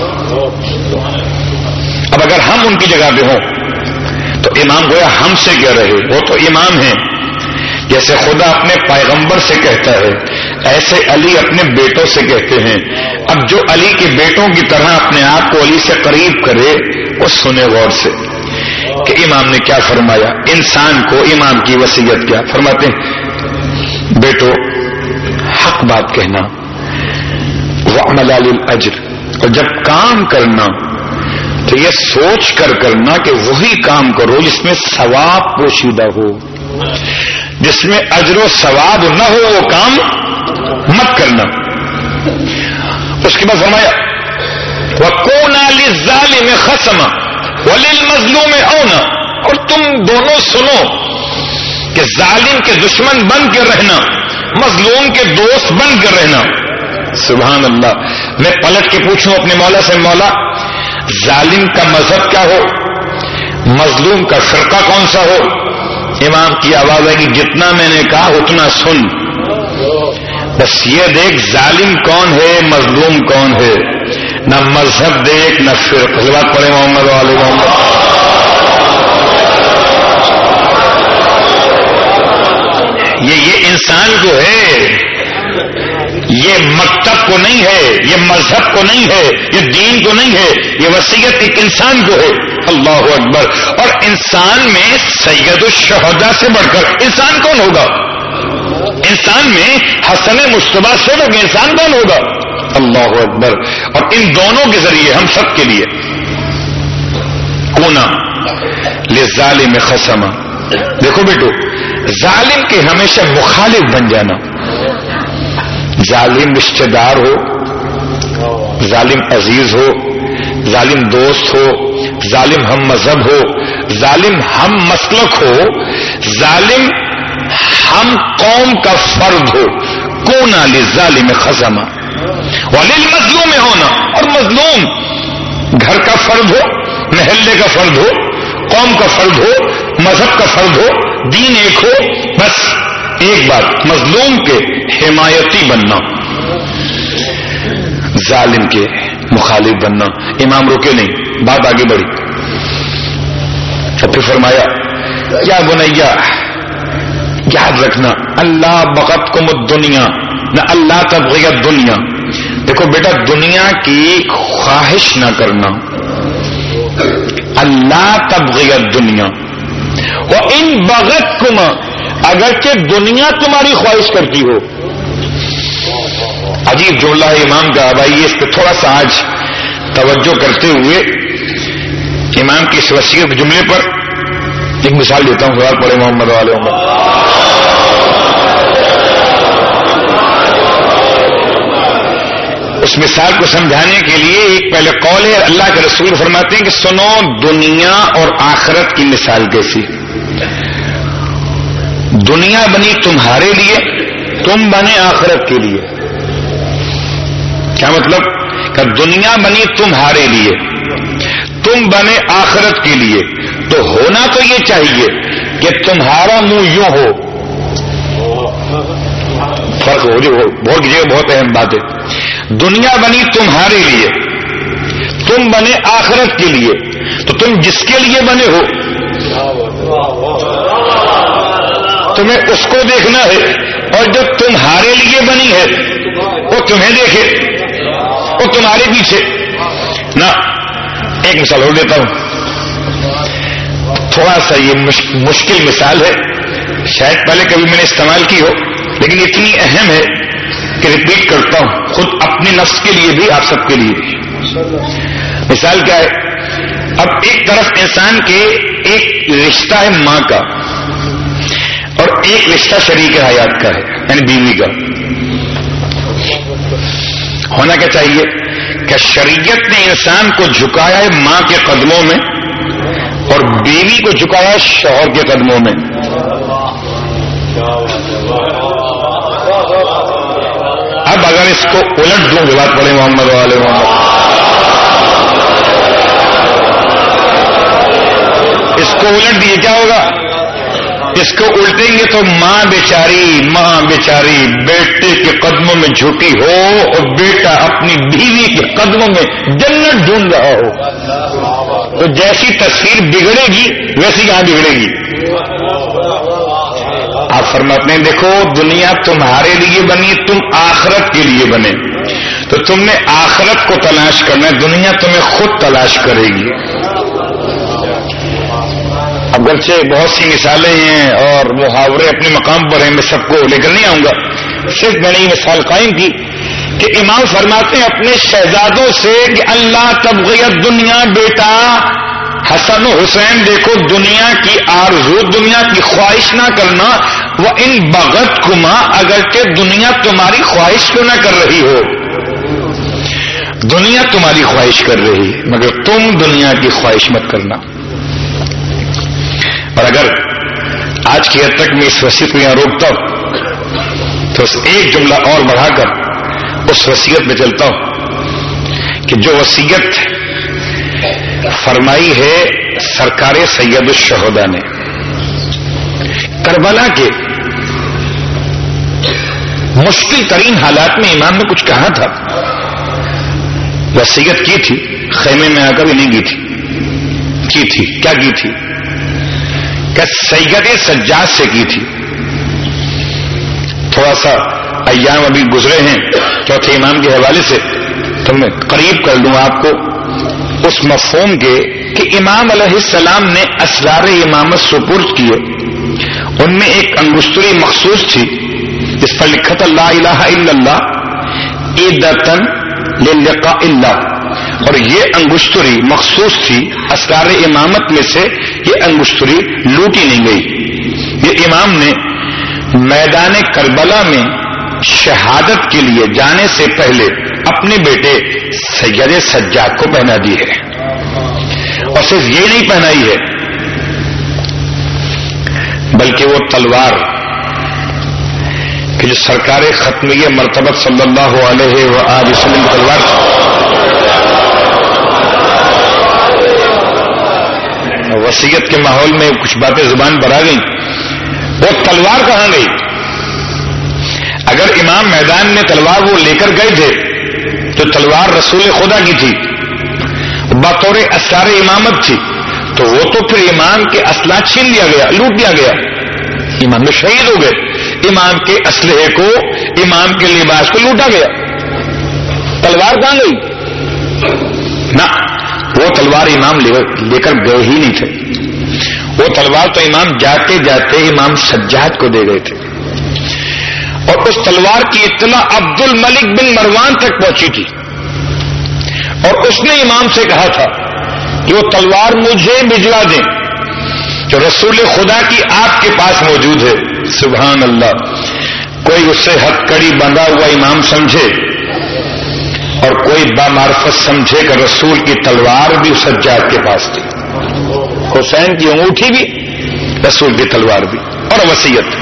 S1: اب اگر ہم ان کی جگہ پہ ہوں تو امام گویا ہم سے کہہ رہے، وہ تو امام ہیں. جیسے خدا اپنے پیغمبر سے کہتا ہے ایسے علی اپنے بیٹوں سے کہتے ہیں. اب جو علی کے بیٹوں کی طرح اپنے آپ کو علی سے قریب کرے وہ سنے غور سے کہ امام نے کیا فرمایا. انسان کو امام کی وصیت کیا فرماتے ہیں؟ بیٹو حق بات کہنا، وعمل للاجر، اور جب کام کرنا تو یہ سوچ کر کرنا کہ وہی کام کرو جس میں ثواب پوشیدہ ہو، جس میں اجر و ثواب نہ ہو وہ کام مت کرنا۔ اس کے بعد فرمایا وَكُونَا لِلظَّالِمِ خَصَمًا وَلِلْمَظْلُومِ عَوْنًا، اور تم دونوں سنو کہ ظالم کے دشمن بن کے رہنا، مظلوم کے دوست بن کر رہنا۔ سبحان اللہ۔ میں پلٹ کے پوچھوں اپنے مولا سے، مولا ظالم کا مذہب کیا ہو، مظلوم کا فرقہ کون سا ہو؟ امام کی آواز ہے کہ جتنا میں نے کہا اتنا سن، بس یہ دیکھ ظالم کون ہے، مظلوم کون ہے، نہ مذہب دیکھ نہ فرقہ۔ بات پڑھے محمد علیہ محمد۔ یہ یہ انسان کو ہے، یہ مکتب کو نہیں ہے، یہ مذہب کو نہیں ہے، یہ دین کو نہیں ہے، یہ وصیت ایک انسان کو ہے۔ اللہ اکبر۔ اور انسان میں سید الشہداء سے بڑھ کر انسان کون ہوگا؟ انسان میں حسن مجتبیٰ سے بڑھ کر انسان کون ہوگا؟ اللہ اکبر۔ اور ان دونوں کے ذریعے ہم سب کے لیے کونا للظالم خصما، دیکھو بیٹو ظالم کے ہمیشہ مخالف بن جانا، ظالم رشتہ دار ہو، ظالم عزیز ہو، ظالم دوست ہو، ظالم ہم مذہب ہو، ظالم ہم مسلک ہو، ظالم ہم قوم کا فرد ہو، کونا للظالم خصما وللمظلوم ہونا، اور مظلوم گھر کا فرد ہو، محلے کا فرد ہو، قوم کا فرد ہو، مذہب کا فرد ہو، دین ایک ہو، بس ایک بات مظلوم کے حمایتی بننا، ظالم کے مخالف بننا۔ امام رکے نہیں، بات آگے بڑھی اور پھر فرمایا یا بنیا یاد رکھنا اللہ بغتکم الدنیا نہ اللہ تبغی الدنیا، دیکھو بیٹا دنیا کی خواہش نہ کرنا، اللہ تبغی الدنیا وَإِن بغتکم، اگرچہ دنیا تمہاری خواہش کرتی ہو۔ عجیب جملہ ہے امام کا، بھائی اس پہ تھوڑا سا آج توجہ کرتے ہوئے امام کی اس وصیت جملے پر ایک مثال دیتا ہوں، سوال پڑھے محمد والے اس مثال کو سمجھانے کے لیے ایک پہلے قول ہے، اللہ کے رسول فرماتے ہیں کہ سنو دنیا اور آخرت کی مثال کیسی، دنیا بنی تمہارے لیے، تم بنے آخرت کے لیے۔ کیا مطلب؟ کہ دنیا بنی تمہارے لیے، تم بنے آخرت کے لیے، تو ہونا تو یہ چاہیے کہ تمہارا منہ یوں ہو، فرق ہو جو بہت جگہ بہت اہم بات ہے، دنیا بنی تمہارے لیے، تم بنے آخرت کے لیے، تو تم جس کے لیے بنے ہو تمہیں اس کو دیکھنا ہے، اور جو تمہارے لیے بنی ہے وہ تمہیں دیکھے، وہ تمہارے پیچھے نہ۔ ایک مثال اور دیتا ہوں، تھوڑا سا یہ مشکل مثال ہے، شاید پہلے کبھی میں نے استعمال کی ہو، لیکن اتنی اہم ہے کہ ریپیٹ کرتا ہوں، خود اپنے نفس کے لیے بھی آپ سب کے لیے بھی۔ مثال کیا ہے؟ اب ایک طرف انسان کے ایک رشتہ ہے ماں کا، اور ایک رشتہ شریک حیات کا ہے، یعنی بیوی کا۔ ہونا کیا چاہیے کہ شریعت نے انسان کو جھکایا ہے ماں کے قدموں میں، اور بیوی کو جھکایا ہے شوہر کے قدموں میں۔ اب اگر اس کو الٹ دوں، بات پڑے محمد والے محمد، اس کو الٹ دیے کیا ہوگا؟ اس کو الٹیں گے تو ماں بیچاری ماں بیچاری بیٹے کے قدموں میں جھکی ہو، اور بیٹا اپنی بیوی کے قدموں میں جنت ڈھونڈ رہا ہو، تو جیسی تصویر بگڑے گی ویسی یہاں بگڑے گی۔ آپ فرماتے ہیں دیکھو دنیا تمہارے لیے بنی، تم آخرت کے لیے بنے، تو تم نے آخرت کو تلاش کرنا ہے، دنیا تمہیں خود تلاش کرے گی۔ اگرچہ بہت سی مثالیں ہیں اور محاورے اپنے مقام پر ہیں، میں سب کو لے کر نہیں آؤں گا، صرف میں نے یہ مثال قائم کی کہ امام فرماتے ہیں اپنے شہزادوں سے کہ اللہ تبغیت دنیا بیٹا حسن و حسین دیکھو دنیا کی آرزو دنیا کی خواہش نہ کرنا وہ ان بغت کما اگرچہ دنیا تمہاری خواہش کیوں نہ کر رہی ہو دنیا تمہاری خواہش کر رہی مگر تم دنیا کی خواہش مت کرنا. اور اگر آج کی حد تک میں اس وصیت کو یہاں روکتا ہوں تو ایک جملہ اور بڑھا کر اس وصیت میں چلتا ہوں کہ جو وصیت فرمائی ہے سرکار سید الشہداء نے کربلا کے مشکل ترین حالات میں امام نے کچھ کہا تھا. وصیت کی تھی خیمے میں آ کر بھی نہیں کی تھی کی تھی کیا کی تھی کہ سید سجاد سے کی تھی. تھوڑا سا ایام ابھی گزرے ہیں چوتھے امام کے حوالے سے تو میں قریب کر لوں آپ کو اس مفہوم کے کہ امام علیہ السلام نے اسرار امامت سپرد کیے. ان میں ایک انگشتری مخصوص تھی جس پر لکھا تھا لا الہ الا اللہ عیدتن للقاء اللہ اور یہ انگشتری مخصوص تھی اسرار امامت میں سے یہ انگشتری لوٹی نہیں گئی. یہ امام نے میدان کربلا میں شہادت کے لیے جانے سے پہلے اپنے بیٹے سید سجاد کو پہنا دی ہے اور صرف یہ نہیں پہنائی ہے بلکہ وہ تلوار کہ جو سرکار ختمیہ مرتبہ صلی اللہ علیہ وآلہ وسلم کی تلوار تھی. وصیت کے ماحول میں کچھ باتیں زبان پر آ گئیں. وہ تلوار کہاں گئی؟ اگر امام میدان میں تلوار وہ لے کر گئے تھے تو تلوار رسول خدا کی تھی بطور اسرار امامت تھی تو وہ تو پھر امام کے اسلحہ چھین لیا گیا لوٹ لیا گیا. امام میں شہید ہو گئے. امام کے اسلحے کو امام کے لباس کو لوٹا گیا. تلوار کہاں گئی؟ نہ وہ تلوار امام لے کر گئے ہی نہیں تھے. وہ تلوار تو امام جاتے جاتے امام سجاد کو دے گئے تھے اور اس تلوار کی اطلاع عبد الملک بن مروان تک پہنچی تھی اور اس نے امام سے کہا تھا کہ وہ تلوار مجھے بھجوا دیں جو رسول خدا کی آپ کے پاس موجود ہے. سبحان اللہ. کوئی اس سے ہتھ کڑی بندھا ہوا امام سمجھے اور کوئی بامعرفت سمجھے کہ رسول کی تلوار بھی سجاد کے پاس تھی. حسین کی انگوٹھی بھی رسول کی تلوار بھی اور وصیت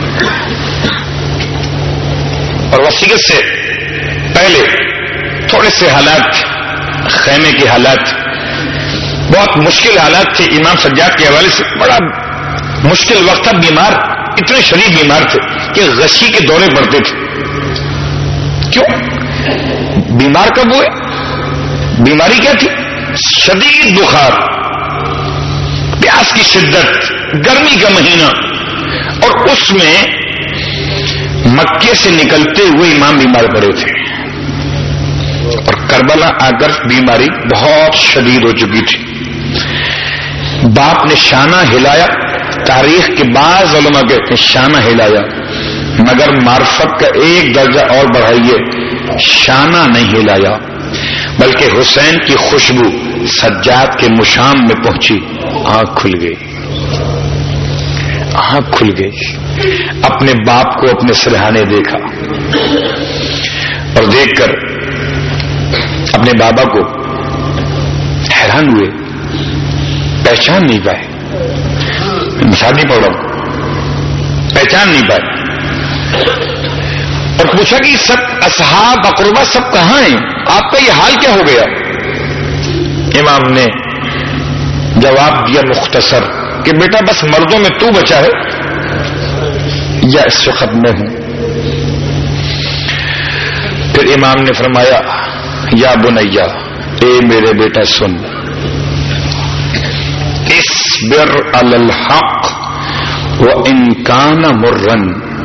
S1: اور وصیت سے پہلے تھوڑے سے حالات خیمے کے حالات بہت مشکل حالات تھے. امام سجاد کے حوالے سے بڑا مشکل وقت تھا. بیمار اتنے شدید بیمار تھے کہ غشی کے دورے پڑتے تھے. کیوں بیمار کب ہوئے؟ بیماری کیا تھی؟ شدید بخار پیاس کی شدت گرمی کا مہینہ اور اس میں مکے سے نکلتے ہوئے امام بیمار پڑے تھے اور کربلا آ کر بیماری بہت شدید ہو چکی تھی. باپ نے شانہ ہلایا. تاریخ کے بعض علماء کہتے ہیں شانہ ہلایا مگر معرفت کا ایک درجہ اور بڑھائیے شانہ نہیں ہلایا بلکہ حسین کی خوشبو سجاد کے مشام میں پہنچی. آنکھ کھل گئی آنکھ کھل گئی اپنے باپ کو اپنے سرہانے دیکھا اور دیکھ کر اپنے بابا کو حیران ہوئے. پہچان نہیں پائے. مثال نہیں پڑھ رہا ہوں. پہچان نہیں پائے اور پوچھا کہ سب اصحاب اقربا سب کہاں ہیں؟ آپ کا یہ حال کیا ہو گیا؟ امام نے جواب دیا مختصر کہ بیٹا بس مردوں میں تو بچا ہے یا اس وقت میں ہوں. پھر امام نے فرمایا یا بنیا اے میرے بیٹا سن اصبر علی الحق وان کان مرن.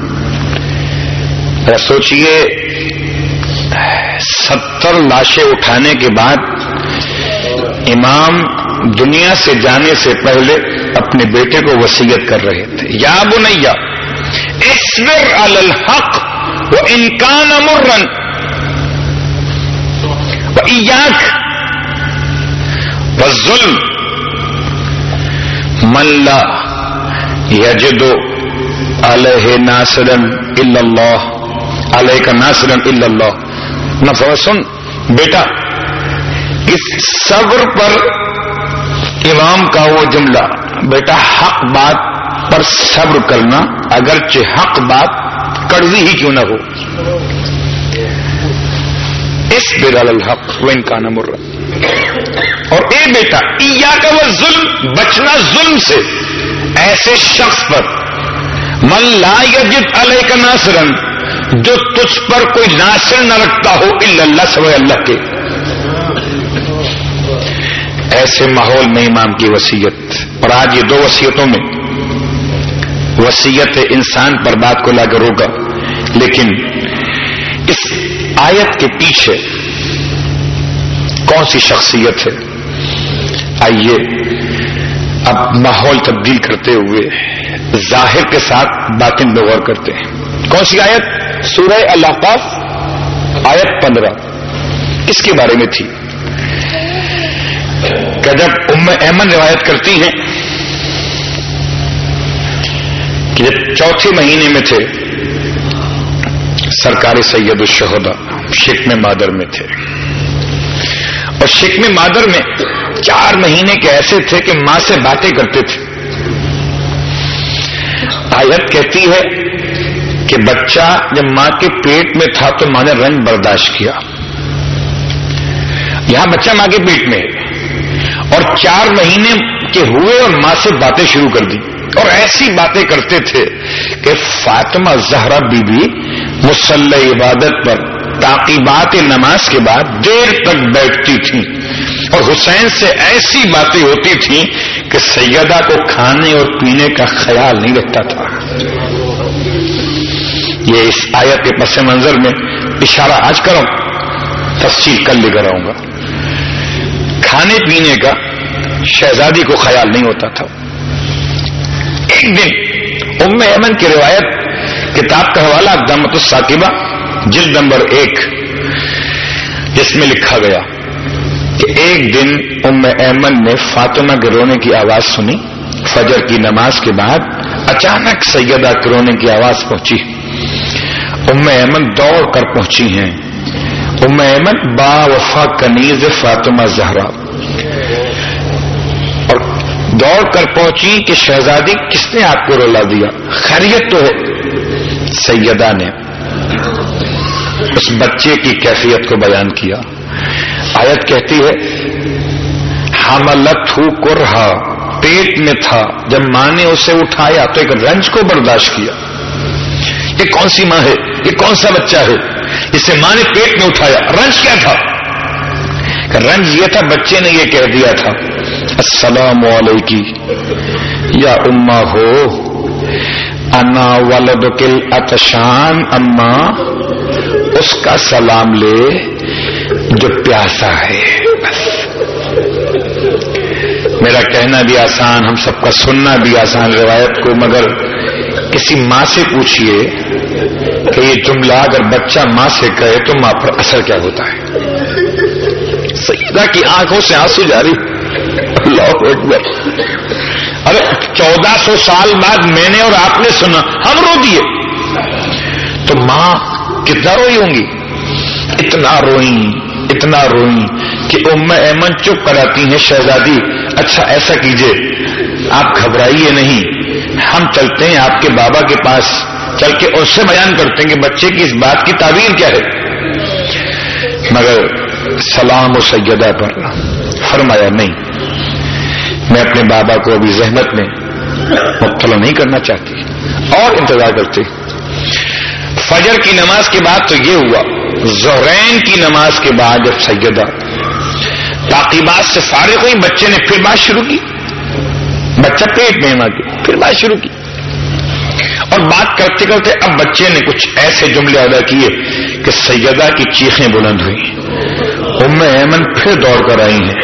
S1: سوچئے ستر لاشیں اٹھانے کے بعد امام دنیا سے جانے سے پہلے اپنے بیٹے کو وصیت کر رہے تھے. یا بنیا اصبر علی الحق وَإِن كَانَ مُرًّا وَإِيَّاكَ وَالظُّلْمَ مَن لَّا يَجِدُ عَلَيْهِ نَاصِرًا إِلَّا اللَّهُ عَلَيْكَ نَاصِرًا إِلَّا اللَّهُ. نہ سن بیٹا، اس صبر پر امام کا وہ جملہ، بیٹا حق بات پر صبر کرنا اگرچہ حق بات کڑوی ہی کیوں نہ ہو. اصبر علی الحق وان کان مرا. اور اے بیٹا ایاک والظلم، بچنا ظلم سے ایسے شخص پر من لا یجد علیک ناصرا، جو تجھ پر کوئی ناصر نہ رکھتا ہو الا اللہ، سوائے اللہ کے. ایسے ماحول میں امام کی وصیت. اور آج یہ دو وصیتوں میں وصیت انسان پر بات کو لا کر روکا، لیکن اس آیت کے پیچھے کون سی شخصیت ہے؟ آئیے اب ماحول تبدیل کرتے ہوئے ظاہر کے ساتھ باطن پہ غور کرتے ہیں. کون سی آیت؟ سورہ الاحقاف آیت پندرہ. اس کے بارے میں تھی کہ جب ام ایمن روایت کرتی ہیں کہ جب چوتھے مہینے میں تھے، سرکار سید الشہداء شکم مادر میں تھے، اور شکم مادر میں چار مہینے کے ایسے تھے کہ ماں سے باتیں کرتے تھے. آیت کہتی ہے کہ بچہ جب ماں کے پیٹ میں تھا تو ماں نے رنج برداشت کیا. یہاں بچہ ماں کے پیٹ میں ہے اور چار مہینے کے ہوئے اور ماں سے باتیں شروع کر دی، اور ایسی باتیں کرتے تھے کہ فاطمہ زہرا بی بی مصلی عبادت پر تعقیبات نماز کے بعد دیر تک بیٹھتی تھیں، اور حسین سے ایسی باتیں ہوتی تھیں کہ سیدہ کو کھانے اور پینے کا خیال نہیں رہتا تھا. یہ اس آیت کے پس منظر میں اشارہ آج کروں، تفصیل کل لے کر آؤں گا. کھانے پینے کا شہزادی کو خیال نہیں ہوتا تھا. ایک دن ام ایمن کی روایت، کتاب کا حوالہ اقدامت الثاقبہ جلد نمبر ایک، جس میں لکھا گیا کہ ایک دن ام ایمن نے فاطمہ کے رونے کی آواز سنی. فجر کی نماز کے بعد اچانک سیدہ کے رونے کی آواز پہنچی. ام ایمن دوڑ کر پہنچی ہیں. ام ایمن با وفا کنیز فاطمہ زہرا، اور دوڑ کر پہنچی کہ شہزادی کس نے آپ کو رلا دیا؟ خیریت تو ہے؟ سیدہ نے اس بچے کی کیفیت کو بیان کیا. آیت کہتی ہے حملتہ کرہا، پیٹ میں تھا، جب ماں نے اسے اٹھایا تو ایک رنج کو برداشت کیا. یہ کون سی ماں ہے؟ یہ کون سا بچہ ہے جسے ماں نے پیٹ میں اٹھایا؟ رنج کیا تھا؟ رنج یہ تھا بچے نے یہ کہہ دیا تھا السلام علیکی یا اماں ہو انا ولدک العطشان، اما اس کا سلام لے جو پیاسا ہے. بس میرا کہنا بھی آسان، ہم سب کا سننا بھی آسان روایت کو، مگر کسی ماں سے پوچھئے کہ یہ جملہ اگر بچہ ماں سے کہے تو ماں پر اثر کیا ہوتا ہے. سیدہ کی آنکھوں سے آنسو جاری. اللہ اکبر. ارے چودہ سو سال بعد میں نے اور آپ نے سنا، ہم رو دیے تو ماں کتنا روئی ہوں گی؟ اتنا روئیں اتنا روئیں کہ ام ایمن چپ کراتی ہیں شہزادی اچھا ایسا کیجئے آپ گھبرائیے نہیں، ہم چلتے ہیں آپ کے بابا کے پاس، چل کے اس سے بیان کرتے ہیں کہ بچے کی اس بات کی تعبیر کیا ہے. مگر سلام و سیدہ پر فرمایا نہیں، میں اپنے بابا کو ابھی زحمت میں مبتلا نہیں کرنا چاہتی، اور انتظار کرتے. فجر کی نماز کے بعد تو یہ ہوا، ظہرین کی نماز کے بعد جب سیدہ تعقیبات سے فارغ ہوئی، بچے نے پھر بات شروع کی. بچہ پیٹ میں ماں کے پھر بات شروع کی، اور بات کرتے کرتے اب بچے نے کچھ ایسے جملے ادا کیے کہ سیدہ کی چیخیں بلند ہوئی. ام ایمن پھر دوڑ کر آئی ہیں،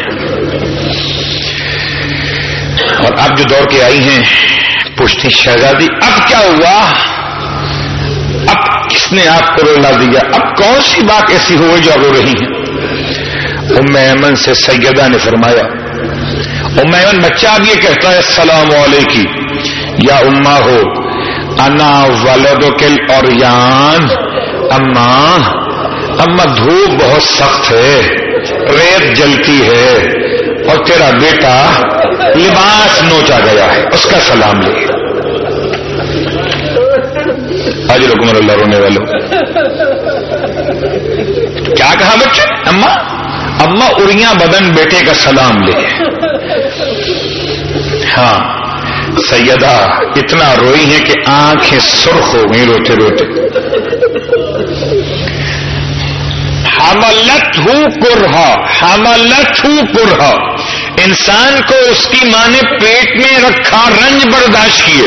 S1: اور اب جو دوڑ کے آئی ہیں پوچھتی شہزادی اب کیا ہوا؟ اب کس نے آپ کو رلا دیا؟ اب کون سی بات ایسی ہو جو رو رہی ہیں؟ ام ایمن سے سیدہ نے فرمایا، ام ایمن بچہ اب یہ کہتا ہے السلام علیکم یا اماں ہو انا ولدک الاریان، اماں اماں دھوپ بہت سخت ہے، ریت جلتی ہے اور تیرا بیٹا لباس نوچا گیا ہے، اس کا سلام لے۔ آج رکمر اللہ رونے والوں کیا کہا بچے؟ اماں اماں اڑیاں بدن بیٹے کا سلام لے۔ ہاں سیدہ اتنا روئی ہیں کہ آنکھیں سرخ ہو گئی روتے روتے۔ حملت ہو کرہا حملت ہو کرہا، انسان کو اس کی ماں نے پیٹ میں رکھا، رنج برداشت کیے۔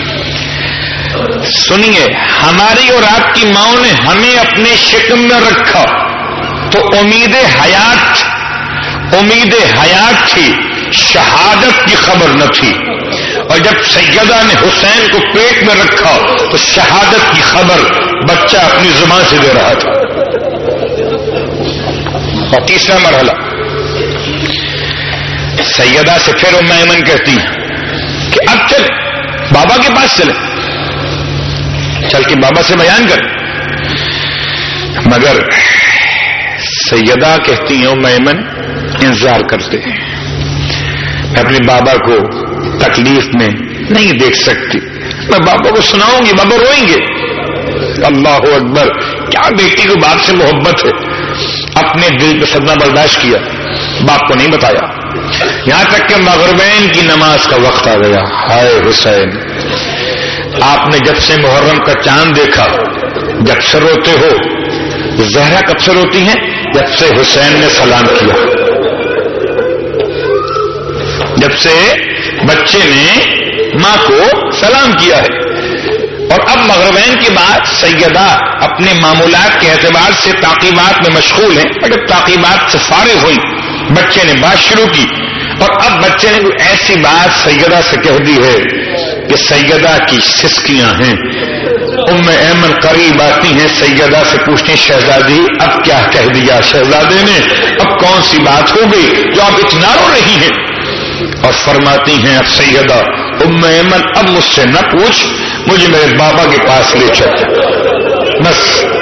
S1: سنیے، ہماری اور آپ کی ماں نے ہمیں اپنے شکم میں رکھا تو امید حیات امید حیات تھی، شہادت کی خبر نہ تھی، اور جب سیدہ نے حسین کو پیٹ میں رکھا تو شہادت کی خبر بچہ اپنی زبان سے دے رہا تھا۔ اور تیسرا مرحلہ، سیدہ سے پھر ام ایمن کہتی ہیں کہ اب چل بابا کے پاس چلے، چل کے بابا سے بیان کر۔ مگر سیدہ کہتی ہیں ام ایمن انتظار کرتے ہیں، میں اپنے بابا کو تکلیف میں نہیں دیکھ سکتی، میں بابا کو سناؤں گی، بابا روئیں گے۔ اللہ اکبر، کیا بیٹی کو باپ سے محبت ہے، اپنے دل پہ صدمہ برداشت کیا، باپ کو نہیں بتایا، یہاں تک کہ مغربین کی نماز کا وقت آ گیا۔ ہائے حسین، آپ نے جب سے محرم کا چاند دیکھا جب سے روتے ہو، زہرا کب سے روتی ہیں؟ جب سے حسین نے سلام کیا، جب سے بچے نے ماں کو سلام کیا ہے۔ اور اب مغربین کے بعد سیدہ اپنے معمولات کے اعتبار سے تعقیبات میں مشغول ہیں، اور جب تعقیبات سے فارغ ہوئی بچے نے بات شروع کی، اور اب بچے نے کوئی ایسی بات سیدہ سے کہہ دی ہے کہ سیدہ کی سسکیاں ہیں۔ ام ایمن قریب آتی ہیں، سیدہ سے پوچھتی شہزادی اب کیا کہہ دیا شہزادے نے، اب کون سی بات ہو گئی جو آپ اتنا رو رہی ہیں؟ اور فرماتی ہیں اب سیدہ ام ایمن اب مجھ سے نہ پوچھ، مجھے میرے بابا کے پاس لے چل۔ بس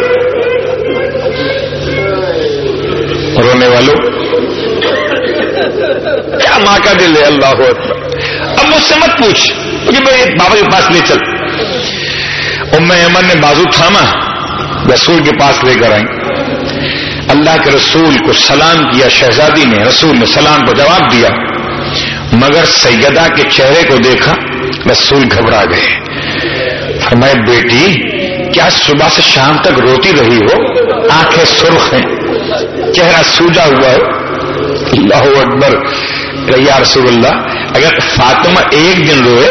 S1: رونے والوں کیا ماں کا دل ہے، اللہ اکبر، اب مجھ سے مت پوچھ، مجھے میرے بابا کے پاس لے چل۔ ام ایمن نے بازو تھاما، رسول کے پاس لے کر آئیں، اللہ کے رسول کو سلام کیا، شہزادی نے رسول نے سلام کو جواب دیا، مگر سیدہ کے چہرے کو دیکھا، رسول گھبرا گئے۔ فرمایا بیٹی کیا صبح سے شام تک روتی رہی ہو؟ آنکھیں سرخ ہیں، چہرہ سوجا ہوا ہے۔ اللہ اکبر، یا رسول اللہ اگر فاطمہ ایک دن روئے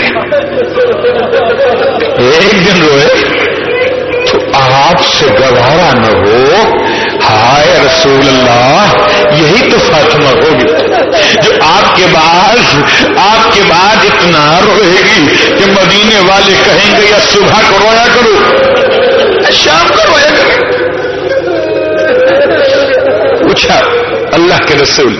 S1: ایک دن روئے تو آپ سے گوارا نہ ہو۔ ہائے رسول اللہ، یہی تو فاطمہ ہوگی جو آپ کے بعد آپ کے بعد اتنا روئے گی کہ مدینے والے کہیں گے یا صبح کو رویا کرو شام کو رویا کرو۔ پوچھا اللہ کے رسول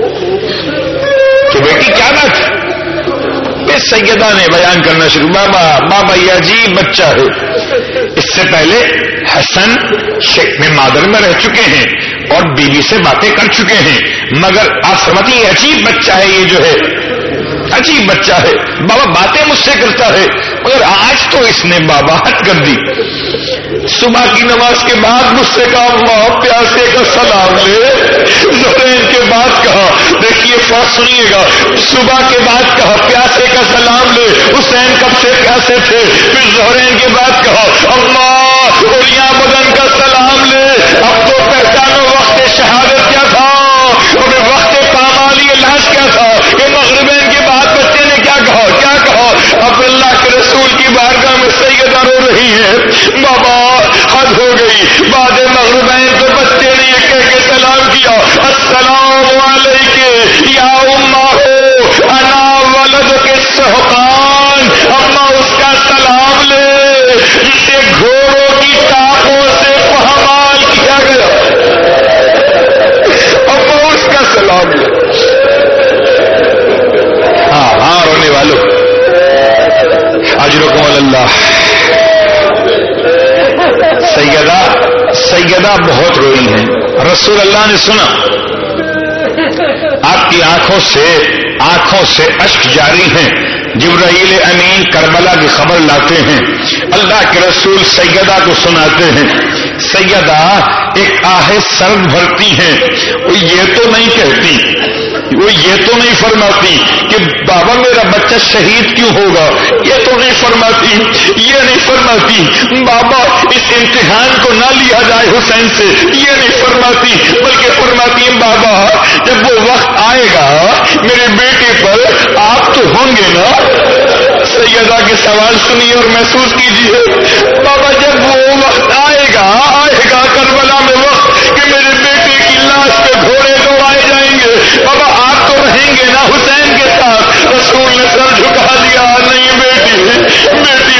S1: کہ بیٹی کیا بات ہے؟ سیدہ نے بیان کرنا شروع، بابا بابا یہ عجیب بچہ ہے، اس سے پہلے حسن شک میں مادر میں رہ چکے ہیں اور بیوی سے باتیں کر چکے ہیں، مگر آپ سمجھتے یہ عجیب بچہ ہے، یہ جو ہے عجیب بچہ ہے، بابا باتیں مجھ سے کرتا ہے، مگر آج تو اس نے باباہٹ کر دی۔ صبح کی نماز کے بعد مجھ سے کہا اللہ پیاسے کا سلام لے، زہرین کے بعد کہا، دیکھیے فرق سنیے گا، صبح کے بعد کہا پیاسے کا سلام لے، حسین کب سے پیاسے تھے، پھر زہرین کے بعد کہا اللہ اڑیاں بدن کا سلام لے، اب تو پہچانو وقت شہادت کیا تھا اور وقت پامالی لاش کیا تھا۔ کہ مغربین کے بعد بچے نے کیا کہا کیا کہا اب اللہ کے رسول کی بارگاہ میں سیدہ رو رہی ہے، بابا حد ہو گئی، بعد مغربین تو بچے نے یہ کہہ کے سلام کیا السلام علیکم یا اماں ہو انا ولدک السحقان، اما اس کا سلام لے جسے گھوڑوں کی ٹاپ رہی ہیں. رسول اللہ نے سنا آپ کی آنکھوں سے آنکھوں سے اشک جاری ہیں. جبرائیل امین کربلا کی خبر لاتے ہیں. اللہ کے رسول سیدہ کو سناتے ہیں. سیدہ ایک آہ سرد بھرتی ہیں. وہ یہ تو نہیں کہتی وہ یہ تو نہیں فرماتی کہ بابا میرا بچہ شہید کیوں ہوگا. یہ تو نہیں فرماتی یہ نہیں فرماتی بابا اس امتحان کو نہ لیا جائے حسین سے. یہ نہیں فرماتی بلکہ فرماتی بابا جب وہ وقت آئے گا میرے بیٹے پر آپ تو ہوں گے نا. سیدہ کے سوال سنیے اور محسوس کیجیے. بابا جب وہ وقت آئے گا آئے گا کربلا میں وقت کہ میرے بیٹے کی لاش پہ گھوڑے دوڑائے جائیں گے. بابا آپ تو رہیں گے نا حسین کے ساتھ. رسول نے سر جھکا دیا. نہیں بیٹی بیٹی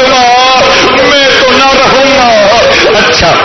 S1: فاطمہ میں تو نہ رہوں گا. اچھا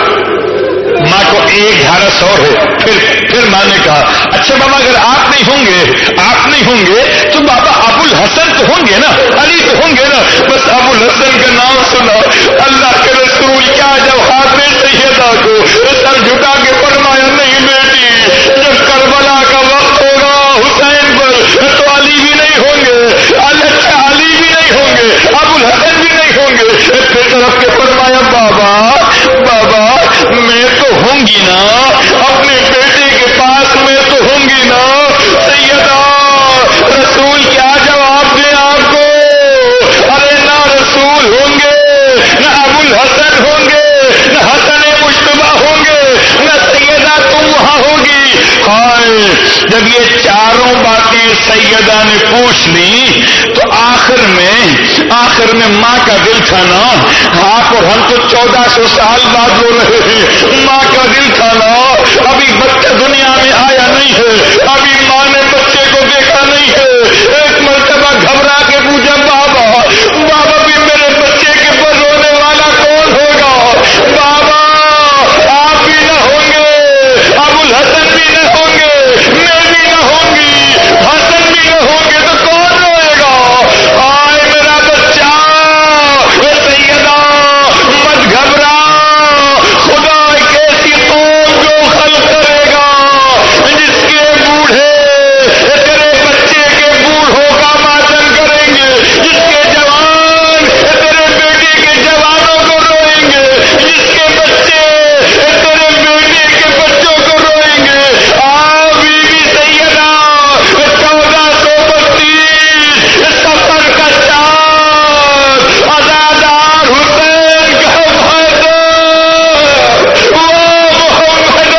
S1: ماں کو ایک جھارس اور ہے. پھر پھر ماں نے کہا اچھا بابا اگر آپ نہیں ہوں گے آپ نہیں ہوں گے تو بابا ابو الحسن تو ہوں گے نا علی تو ہوں گے نا. بس ابو الحسن کا نام سنا. اللہ کے رسول کیا جواب دے سیدہ کو. سر جھکا کے فرمایا نہیں بیٹی جب کربلا کا وقت ہوگا حسین پر تو علی بھی نہیں ہوں گے. اچھا علی بھی نہیں ہوں گے ابو الحسن بھی نہیں ہوں گے. پھر طرف کے فرمایا بابا بابا میں تو ہوں گی نا اپنے بیٹے کے پاس میں تو ہوں گی نا. سیدہ رسول کیا جواب دے آپ کو. ارے نہ رسول ہوں گے نہ ابو الحسن ہوں گے نہ حسن مجتبیٰ ہوں گے نہ سیدہ تم وہاں ہوگی. ہائے جب یہ چاروں باتیں سیدہ نے پوچھ لی تو آخر میں آخر میں ماں کا دل تھا نا. آپ اور ہم تو چودہ سو سال بعد ہو رہے ہیں. ماں کا دل تھا نا. ابھی بچہ دنیا میں آیا نہیں ہے. ابھی ماں نے بچے کو دیکھا نہیں ہے. ایک مرتبہ گھبرا کے پوچھا بابا بابا بھی میرے بچے کے پر رونے والا کون ہوگا. بابا آپ بھی نہ ہوں گے ابو الحسن بھی نہ ہوں گے میں بھی نہ ہوں گی حسن بھی نہ ہوں گے تو کون روئے گا. آئے میرا بچہ. سیدہ مت گھبرا. خدا ایک ایسی قوم جو خلق کرے گا جس کے بوڑھے تیرے بچے کے بوڑھوں کا ماتم کریں گے. جس کے جوان تیرے بیٹے کے جوانوں کو روئیں گے. جس کے بچے تیرے بیٹے کے بچوں کو روئیں گے. آ بیوی سیدہ چودہ سو بتیس سفر کا چاند ازادار حسین کا بھائی وہ محمد.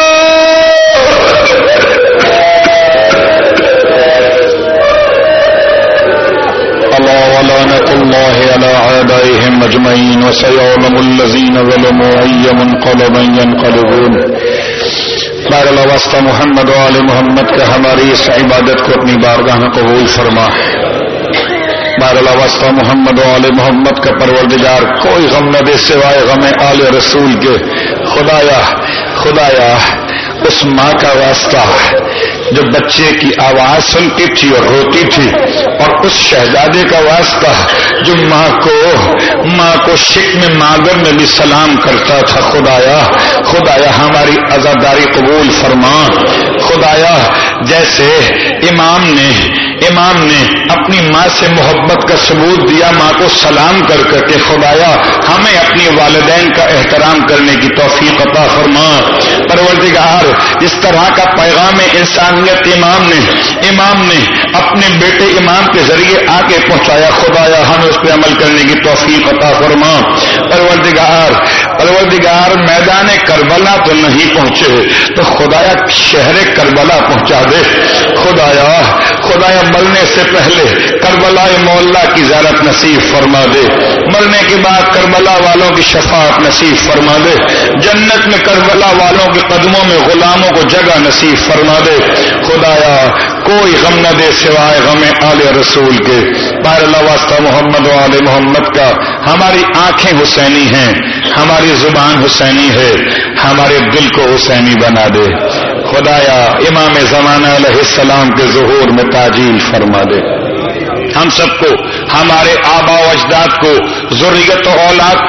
S2: اللہ ولعنة الله على أعدائهم أجمعين وسيعلم الذين ظلموا أي منقلب ينقلبون. بار اللہ واسطہ محمد و آل محمد کا ہماری اس عبادت کو اپنی بارگاہ میں قبول فرما. بار اللہ واسطہ محمد و آل محمد کا پروردگار کوئی غم نہ دے سوائے غم آل رسول کے. خدایا خدایا اس ماں کا واسطہ جو بچے کی آواز سنتی تھی اور روتی تھی اور اس شہزادے کا واسطہ جو ماں کو ماں کو شکم مادر میں بھی سلام کرتا تھا. خدایا خدایا ہماری عزاداری قبول فرما. خدایا جیسے امام نے امام نے اپنی ماں سے محبت کا ثبوت دیا ماں کو سلام کر کر کے. خدایا ہمیں اپنی والدین کا احترام کرنے کی توفیق عطا فرما. پروردگار اس طرح کا پیغام انسانیت امام نے امام نے اپنے بیٹے امام کے ذریعے آگے پہنچایا. خدایا ہمیں اس پہ عمل کرنے کی توفیق عطا فرما. پروردگار پروردگار میدان کربلا تو نہیں پہنچے تو خدایا شہر کربلا پہنچا دے. خدایا خدایا مرنے سے پہلے کربلا مولا کی زیارت نصیب فرما دے. مرنے کے بعد کربلا والوں کی شفاعت نصیب فرما دے. جنت میں کربلا والوں کے قدموں میں غلاموں کو جگہ نصیب فرما دے. خدایا کوئی غم نہ دے سوائے غم آل رسول کے. بار اللہ واسطہ محمد و آل محمد کا. ہماری آنکھیں حسینی ہیں ہماری زبان حسینی ہے ہمارے دل کو حسینی بنا دے. خدایا امام زمانہ علیہ السلام کے ظہور میں تعجیل فرما دے. ہم سب کو ہمارے آبا و اجداد کو ذریت و اولاد کو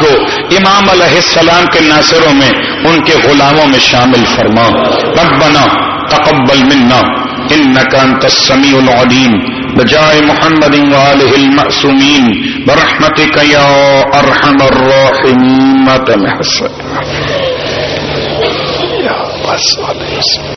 S1: امام علیہ السلام کے ناصروں میں، ان کے غلاموں میں شامل فرما۔ ربنا تقبل منا انك انت السميع العليم بجائے محمد وآلہ المعصومین برحمتک یا ارحم الراحمین۔